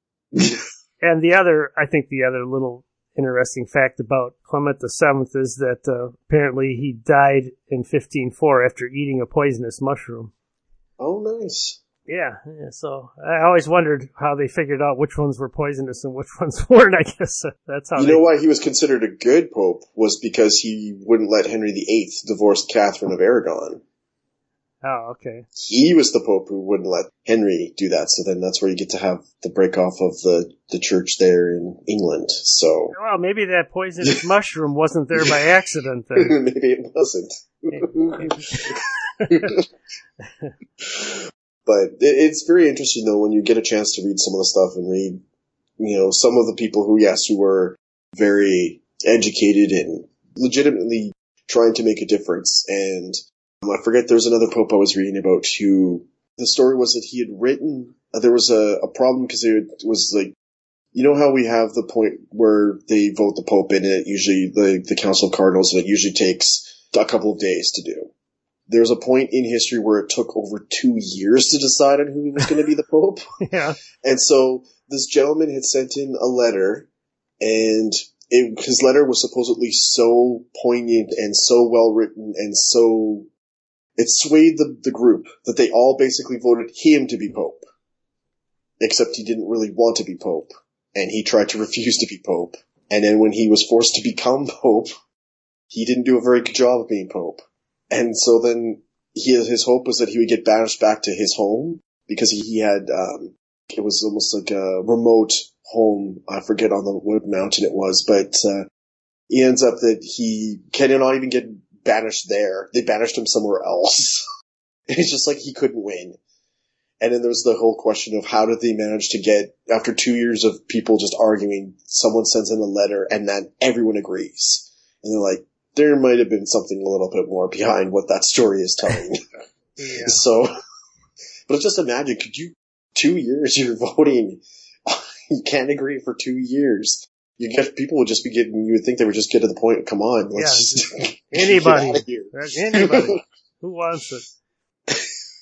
And the other little interesting fact about Clement VII is that apparently he died in 1504 after eating a poisonous mushroom.
Oh, nice.
Yeah, so I always wondered how they figured out which ones were poisonous and which ones weren't. I guess that's how.
You know why he was considered a good pope was because he wouldn't let Henry VIII divorce Catherine of Aragon.
Oh, okay.
He was the pope who wouldn't let Henry do that, so then that's where you get to have the break off of the church there in England, so...
Well, maybe that poisonous mushroom wasn't there by accident then.
Maybe it wasn't. But it's very interesting, though, when you get a chance to read some of the stuff and read, some of the people who were very educated and legitimately trying to make a difference, and... I forget, there was another pope I was reading about who, the story was that he had written, there was a problem because it was like, how we have the point where they vote the pope in it, usually the Council of Cardinals, and it usually takes a couple of days to do. There was a point in history where it took over 2 years to decide on who was going to be the pope.
Yeah.
And so this gentleman had sent in a letter, and his letter was supposedly so poignant and so well written and so... It swayed the group that they all basically voted him to be pope. Except he didn't really want to be pope. And he tried to refuse to be pope. And then when he was forced to become Pope, he didn't do a very good job of being Pope. And so then his hope was that he would get banished back to his home, because he had, it was almost like a remote home. I forget on what mountain it was, but he ends up that he cannot even get banished there. They banished him somewhere else. It's just like he couldn't win. And then there was the whole question of how did they manage to get, after 2 years of people just arguing, someone sends in a letter and then everyone agrees. And they're like, there might have been something a little bit more behind what that story is telling.
Yeah.
So, but just imagine, 2 years you're voting, you can't agree for 2 years. People would just be getting, you would think they would just get to the point, come on, let's just
anybody.
get out of here.
Anybody. Who wants it?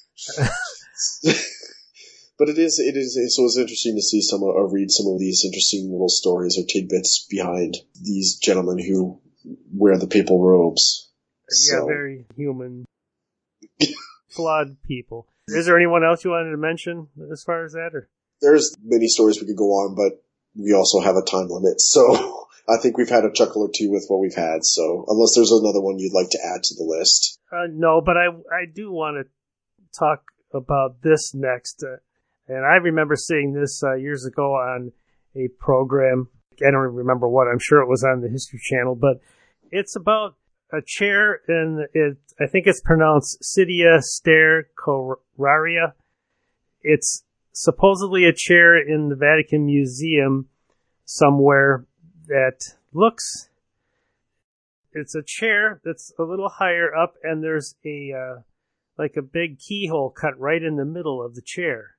But it is, so it's interesting to see read some of these interesting little stories or tidbits behind these gentlemen who wear the papal robes.
Yeah, very human, flawed people. Is there anyone else you wanted to mention as far as that? Or?
There's many stories we could go on, but we also have a time limit. So I think we've had a chuckle or two with what we've had. So unless there's another one you'd like to add to the list.
No, but I do want to talk about this next. And I remember seeing this years ago on a program. I don't remember what. I'm sure it was on the History Channel, but it's about a chair, and I think it's pronounced Sedia Stercoraria. It's supposedly a chair in the Vatican Museum somewhere that looks. It's a chair that's a little higher up, and there's like a big keyhole cut right in the middle of the chair.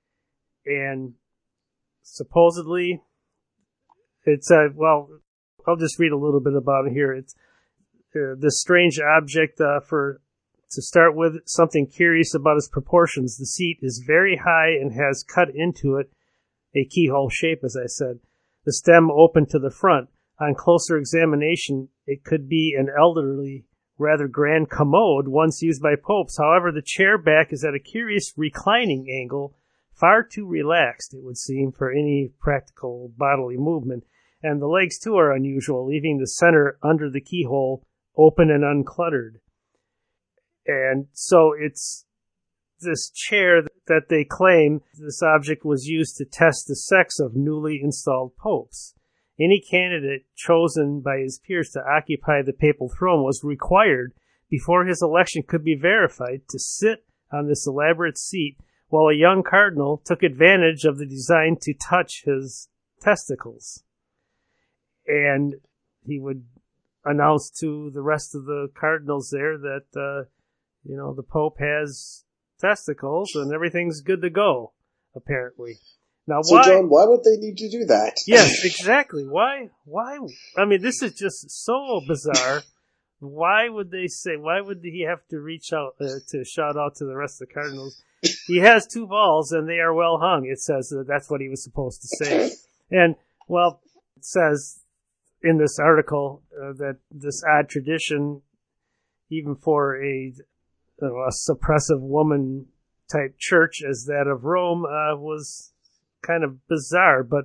And supposedly, it's I'll just read a little bit about it here. It's this strange object, to start with, something curious about its proportions. The seat is very high and has cut into it a keyhole shape, as I said. The stem open to the front. On closer examination, it could be an elderly, rather grand commode once used by popes. However, the chair back is at a curious reclining angle, far too relaxed, it would seem, for any practical bodily movement. And the legs, too, are unusual, leaving the center under the keyhole open and uncluttered. And so it's this chair that they claim this object was used to test the sex of newly installed popes. Any candidate chosen by his peers to occupy the papal throne was required, before his election could be verified, to sit on this elaborate seat, while a young cardinal took advantage of the design to touch his testicles. And he would announce to the rest of the cardinals there that, the Pope has testicles and everything's good to go, apparently. Now,
so, John, why would they need to do that?
Yes, exactly. Why? I mean, this is just so bizarre. Why would he have to reach out to shout out to the rest of the cardinals? He has 2 balls and they are well hung. It says that's what he was supposed to say. And, well, it says in this article that this odd tradition, even for a suppressive woman type church as that of Rome, was kind of bizarre. But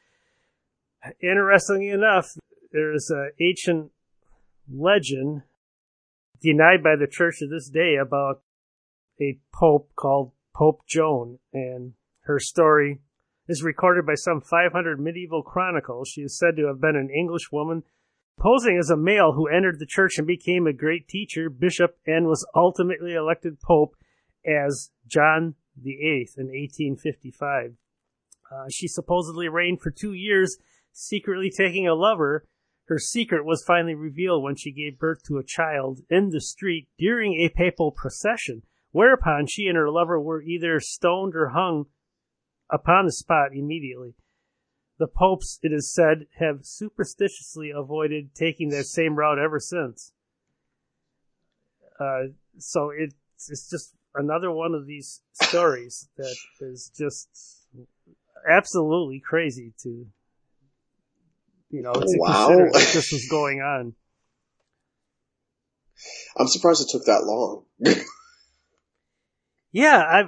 interestingly enough, there's an ancient legend denied by the church to this day about a pope called Pope Joan, and her story is recorded by some 500 medieval chronicles. She is said to have been an English woman posing as a male who entered the church and became a great teacher, bishop, and was ultimately elected pope as John VIII in 1855. She supposedly reigned for 2 years, secretly taking a lover. Her secret was finally revealed when she gave birth to a child in the street during a papal procession, whereupon she and her lover were either stoned or hung upon the spot immediately. The popes, it is said, have superstitiously avoided taking that same route ever since. So it's just another one of these stories that is just absolutely crazy to consider that this was going on.
I'm surprised it took that long.
Yeah,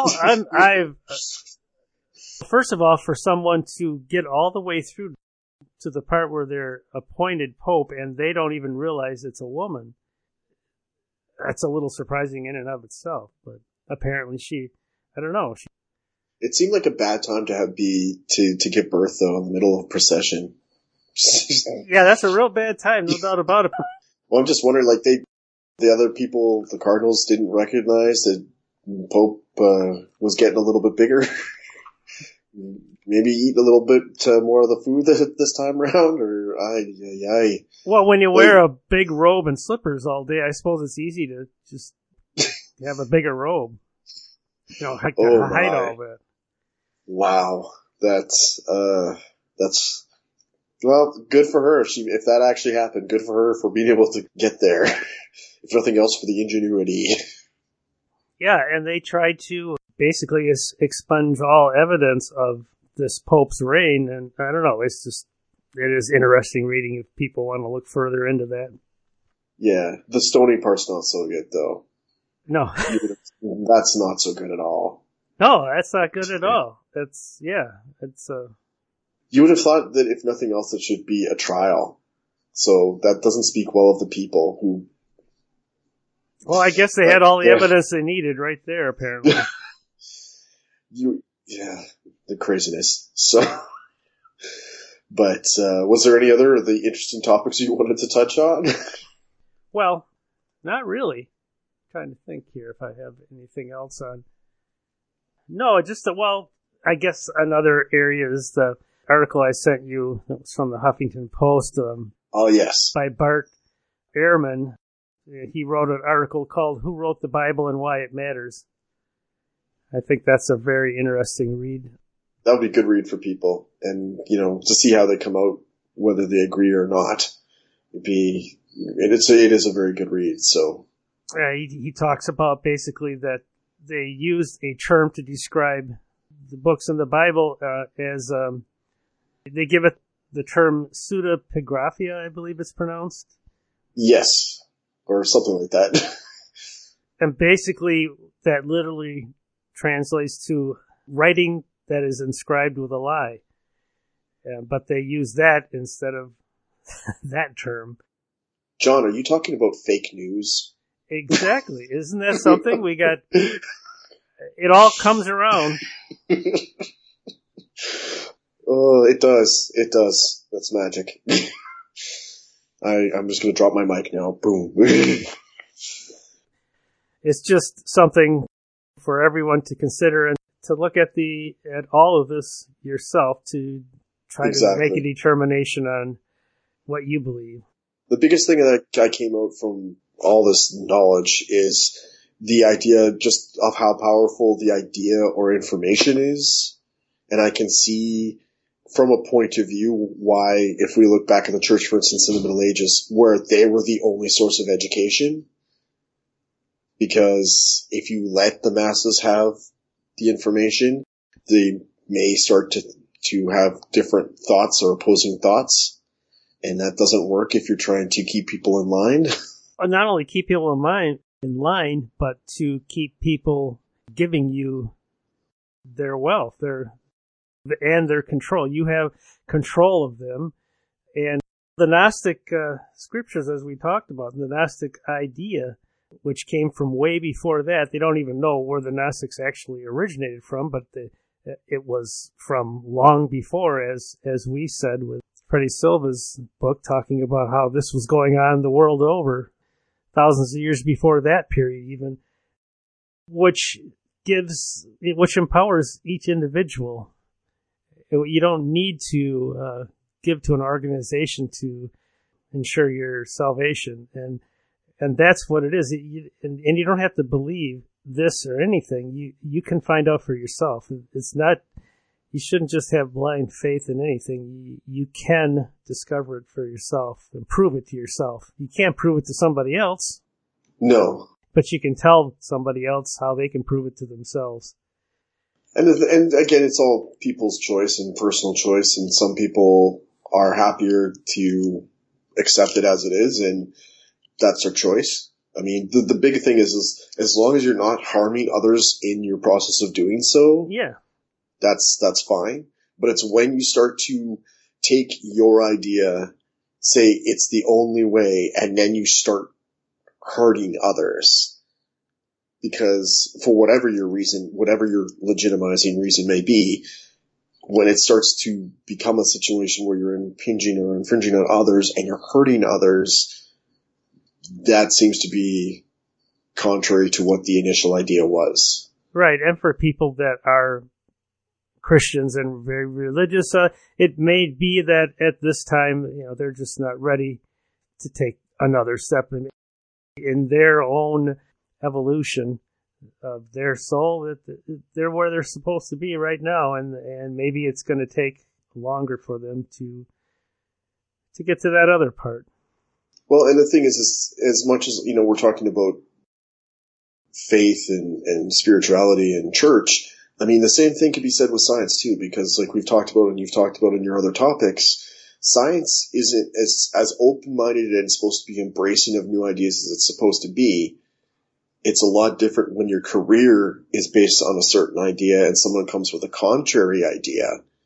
I've first of all, for someone to get all the way through to the part where they're appointed pope and they don't even realize it's a woman. That's a little surprising in and of itself, but apparently I don't know.
It seemed like a bad time to give birth, though, in the middle of procession.
Yeah, that's a real bad time, no doubt about it.
Well, I'm just wondering, like, the other people, the Cardinals, didn't recognize that Pope was getting a little bit bigger. Maybe eat a little bit more of the food this time around, or
Well, when you wear a big robe and slippers all day, I suppose it's easy to just have a bigger robe. You know, hide all that.
Wow, that's well, good for her. If that actually happened, good for her for being able to get there. If nothing else, for the ingenuity.
Yeah, and they tried to basically expunge all evidence of this Pope's reign, and I don't know, it is interesting reading if people want to look further into that.
Yeah, the stoning part's not so good, though.
No.
That's not so good at all.
No, that's not good at all.
You would have thought that if nothing else, it should be a trial. So that doesn't speak well of the people who...
Well, I guess they had all the evidence they needed right there, apparently.
The craziness. So, but was there any other of the interesting topics you wanted to touch on?
Well, not really. I'm trying to think here if I have anything else on. No, I guess another area is the article I sent you. That was from the Huffington Post.
Oh, yes.
By Bart Ehrman. He wrote an article called Who Wrote the Bible and Why It Matters. I think that's a very interesting read.
That would be a good read for people. And, to see how they come out, whether they agree or not. It is a very good read, so.
He talks about basically that they used a term to describe the books in the Bible as, they give it the term pseudepigraphia, I believe it's pronounced.
Yes. Or something like that.
And basically, that literally translates to writing that is inscribed with a lie. But they use that instead of that term.
John, are you talking about fake news?
Exactly. Isn't that something? We got... It all comes around.
Oh, it does. It does. That's magic. I'm just going to drop my mic now. Boom.
It's just something for everyone to consider and to look at all of this yourself to try to make a determination on what you believe.
The biggest thing that I came out from all this knowledge is the idea just of how powerful the idea or information is. And I can see from a point of view why, if we look back at the church, for instance, in the Middle Ages, where they were the only source of education, because if you let the masses have the information, they may start to have different thoughts or opposing thoughts, and that doesn't work if you're trying to keep people in line.
Not only keep people in line, but to keep people giving you their wealth, and their control. You have control of them. And the Gnostic scriptures, as we talked about, the Gnostic idea, which came from way before that, they don't even know where the Gnostics actually originated from, but it was from long before, as we said with Freddie Silva's book, talking about how this was going on the world over, thousands of years before that period even, which empowers each individual. You don't need to give to an organization to ensure your salvation, and that's what it is. And you don't have to believe this or anything. You can find out for yourself. It's not. You shouldn't just have blind faith in anything. You can discover it for yourself and prove it to yourself. You can't prove it to somebody else.
No.
But you can tell somebody else how they can prove it to themselves.
And again, it's all people's choice and personal choice, and some people are happier to accept it as it is, and that's their choice. I mean, the big thing is as long as you're not harming others in your process of doing so,
yeah,
that's fine. But it's when you start to take your idea, say it's the only way, and then you start hurting others. Because for whatever your reason, whatever your legitimizing reason may be, when it starts to become a situation where you're impinging or infringing on others and you're hurting others, that seems to be contrary to what the initial idea was.
Right, and for people that are Christians and very religious, it may be that at this time, they're just not ready to take another step in their own evolution of their soul. That they're where they're supposed to be right now, and maybe it's going to take longer for them to get to that other part.
Well, and the thing is as much as we're talking about faith and spirituality and church, I mean, the same thing could be said with science too, because like we've talked about and you've talked about in your other topics, science isn't as open-minded and supposed to be embracing of new ideas as it's supposed to be. It's a lot different when your career is based on a certain idea and someone comes with a contrary idea.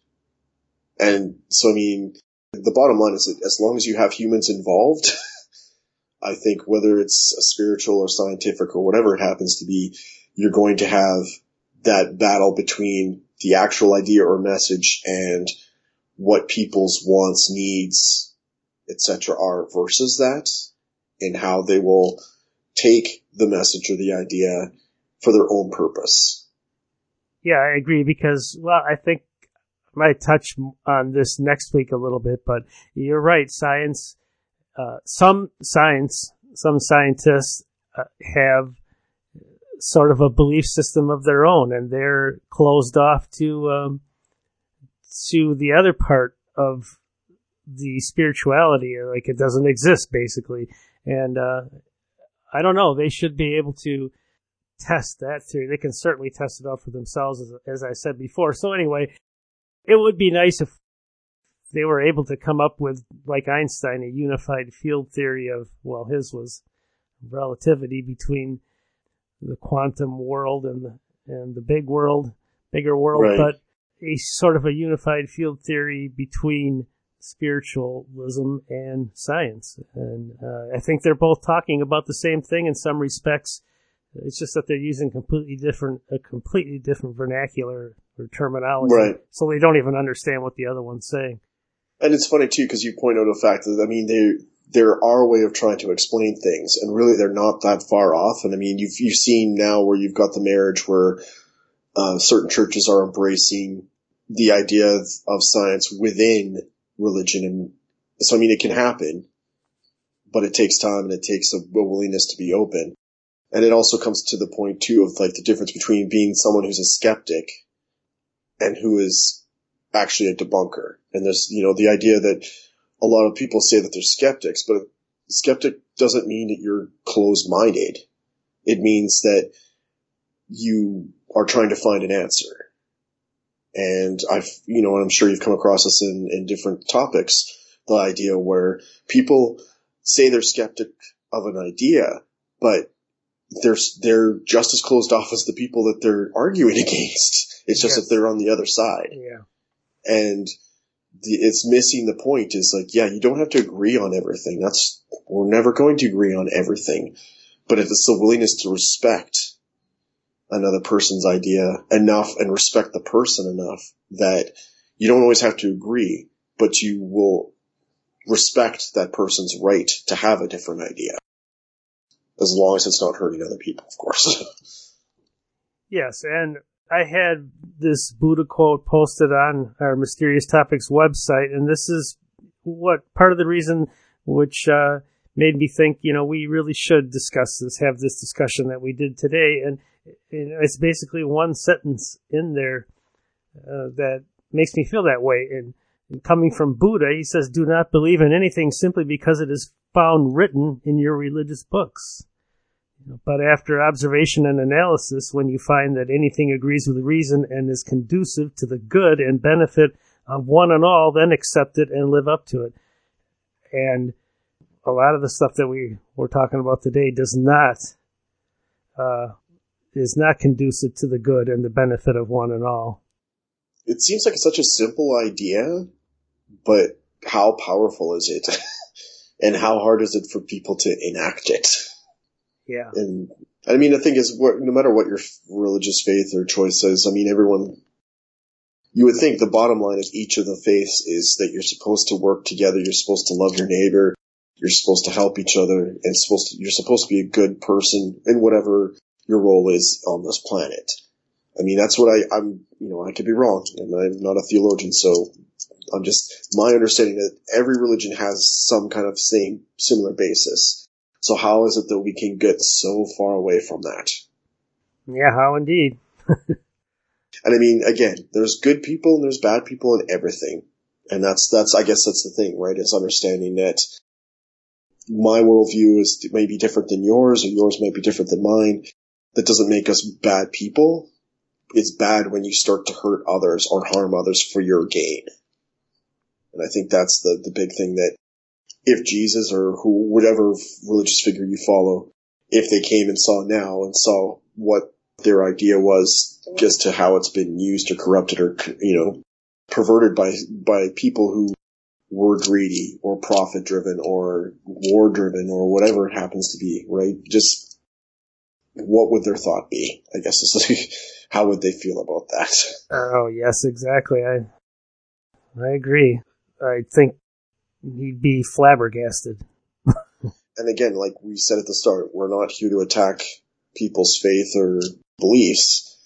And so, I mean, the bottom line is that as long as you have humans involved, I think whether it's a spiritual or scientific or whatever it happens to be, you're going to have that battle between the actual idea or message and what people's wants, needs, etc. are versus that, and how they will take the message or the idea for their own purpose.
Yeah, I agree because, I think I might touch on this next week a little bit, but you're right. Science, some scientists have sort of a belief system of their own, and they're closed off to the other part of the spirituality, like it doesn't exist basically. And I don't know, they should be able to test that theory. They can certainly test it out for themselves, as I said before. So anyway, it would be nice if they were able to come up with, like Einstein, a unified field theory of, his was relativity between the quantum world and the bigger world, right. But a sort of a unified field theory between spiritualism and science. And I think they're both talking about the same thing in some respects. It's just that they're using a completely different vernacular or terminology. Right. So they don't even understand what the other one's saying.
And it's funny too, because you point out a fact that, I mean, there are a way of trying to explain things, and really they're not that far off. And I mean, you've seen now where you've got the marriage where certain churches are embracing the idea of science within religion. And so, I mean, it can happen, but it takes time and it takes a willingness to be open. And it also comes to the point too of like the difference between being someone who's a skeptic and who is actually a debunker. And there's, the idea that a lot of people say that they're skeptics, but a skeptic doesn't mean that you're closed-minded. It means that you are trying to find an answer. And and I'm sure you've come across this in different topics, the idea where people say they're skeptic of an idea, but they're just as closed off as the people that they're arguing against. It's just that they're on the other side.
Yeah.
And it's missing the point is like, yeah, you don't have to agree on everything. We're never going to agree on everything, but it's the willingness to respect another person's idea enough and respect the person enough that you don't always have to agree, but you will respect that person's right to have a different idea. As long as it's not hurting other people, of course.
Yes, and I had this Buddha quote posted on our Mysterious Topics website, and this is part of the reason which made me think, we really should discuss this, have this discussion that we did today. And it's basically one sentence in there that makes me feel that way. And coming from Buddha, he says, "Do not believe in anything simply because it is found written in your religious books. But after observation and analysis, when you find that anything agrees with reason and is conducive to the good and benefit of one and all, then accept it and live up to it." And a lot of the stuff that we're talking about today is not conducive to the good and the benefit of one and all.
It seems like such a simple idea, but how powerful is it? And how hard is it for people to enact it?
Yeah.
And I mean, the thing is, no matter what your religious faith or choice is, I mean, you would think the bottom line of each of the faiths is that you're supposed to work together, you're supposed to love your neighbor, you're supposed to help each other, and you're supposed to be a good person in whatever your role is on this planet. I mean, that's what I could be wrong, and I'm not a theologian, so my understanding that every religion has some kind of similar basis. So how is it that we can get so far away from that?
Yeah, how indeed.
And I mean, again, there's good people and there's bad people in everything. And that's I guess that's the thing, right? Is understanding that my worldview is maybe different than yours, or yours might be different than mine. That doesn't make us bad people. It's bad when you start to hurt others or harm others for your gain. And I think that's the big thing, that if Jesus or whatever religious figure you follow, if they came and saw what their idea was as to how it's been used or corrupted or, perverted by people who were greedy or profit driven or war driven or whatever it happens to be, right? Just what would their thought be? I guess is how would they feel about that?
Oh, yes, exactly. I agree. I think he'd be flabbergasted.
And again, like we said at the start, we're not here to attack people's faith or beliefs.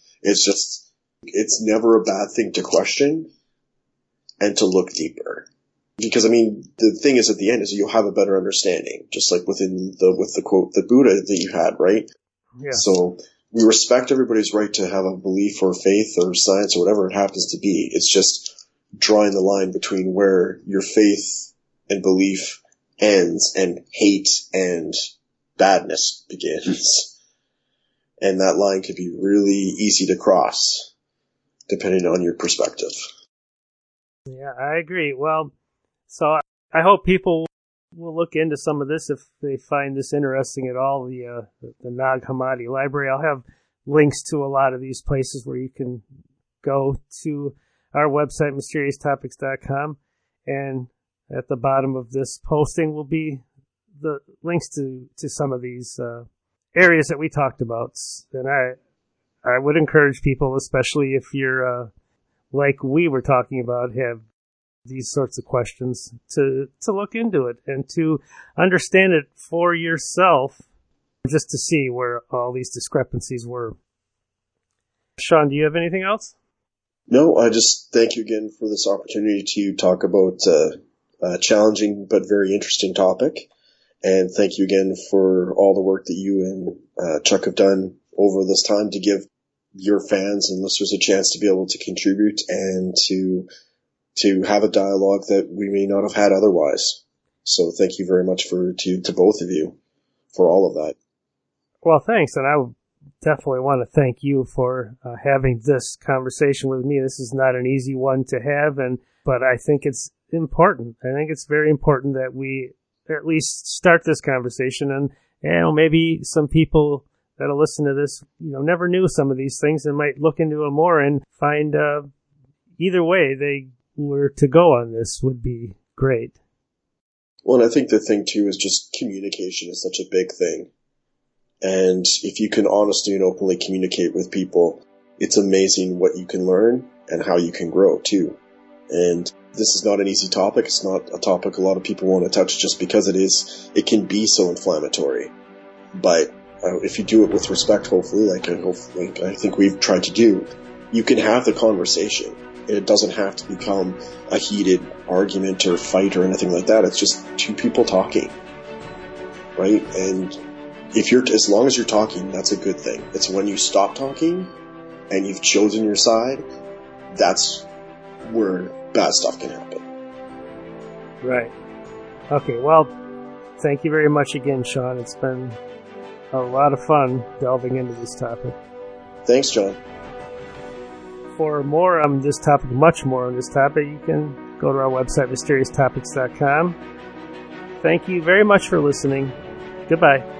It's never a bad thing to question and to look deeper. Because, I mean, the thing is at the end is you'll have a better understanding, just like with the quote, the Buddha that you had, right?
Yeah.
So we respect everybody's right to have a belief or faith or science or whatever it happens to be. It's just drawing the line between where your faith and belief ends and hate and badness begins. And that line can be really easy to cross, depending on your perspective.
Yeah, I agree. Well, so I hope people will look into some of this if they find this interesting at all, the Nag Hammadi Library. I'll have links to a lot of these places where you can go to our website, mysteriostopics.com, and at the bottom of this posting will be the links to some of these areas that we talked about. And I would encourage people, especially if you're like we were talking about, have these sorts of questions, to look into it and to understand it for yourself, just to see where all these discrepancies were. Sean, do you have anything else?
No, I just thank you again for this opportunity to talk about a challenging but very interesting topic. And thank you again for all the work that you and Chuck have done over this time to give your fans and listeners a chance to be able to contribute and to have a dialogue that we may not have had otherwise. So thank you very much to both of you for all of that.
Well, thanks. And I definitely want to thank you for having this conversation with me. This is not an easy one to have, but I think it's important. I think it's very important that we at least start this conversation, and maybe some people that'll listen to this, never knew some of these things and might look into it more and find either way they were to go on this would be great.
Well, and I think the thing too is just communication is such a big thing. And if you can honestly and openly communicate with people, it's amazing what you can learn and how you can grow too. And this is not an easy topic. It's not a topic a lot of people want to touch just because it can be so inflammatory. But if you do it with respect, hopefully, like I think we've tried to do, you can have the conversation. It doesn't have to become a heated argument or fight or anything like that. It's just two people talking, right? And as long as you're talking, that's a good thing. It's when you stop talking and you've chosen your side, that's where bad stuff can happen.
Right. Okay, well, thank you very much again, Sean. It's been a lot of fun delving into this topic.
Thanks, John.
For more on this topic, much more on this topic, you can go to our website, mysteriostopics.com. Thank you very much for listening. Goodbye.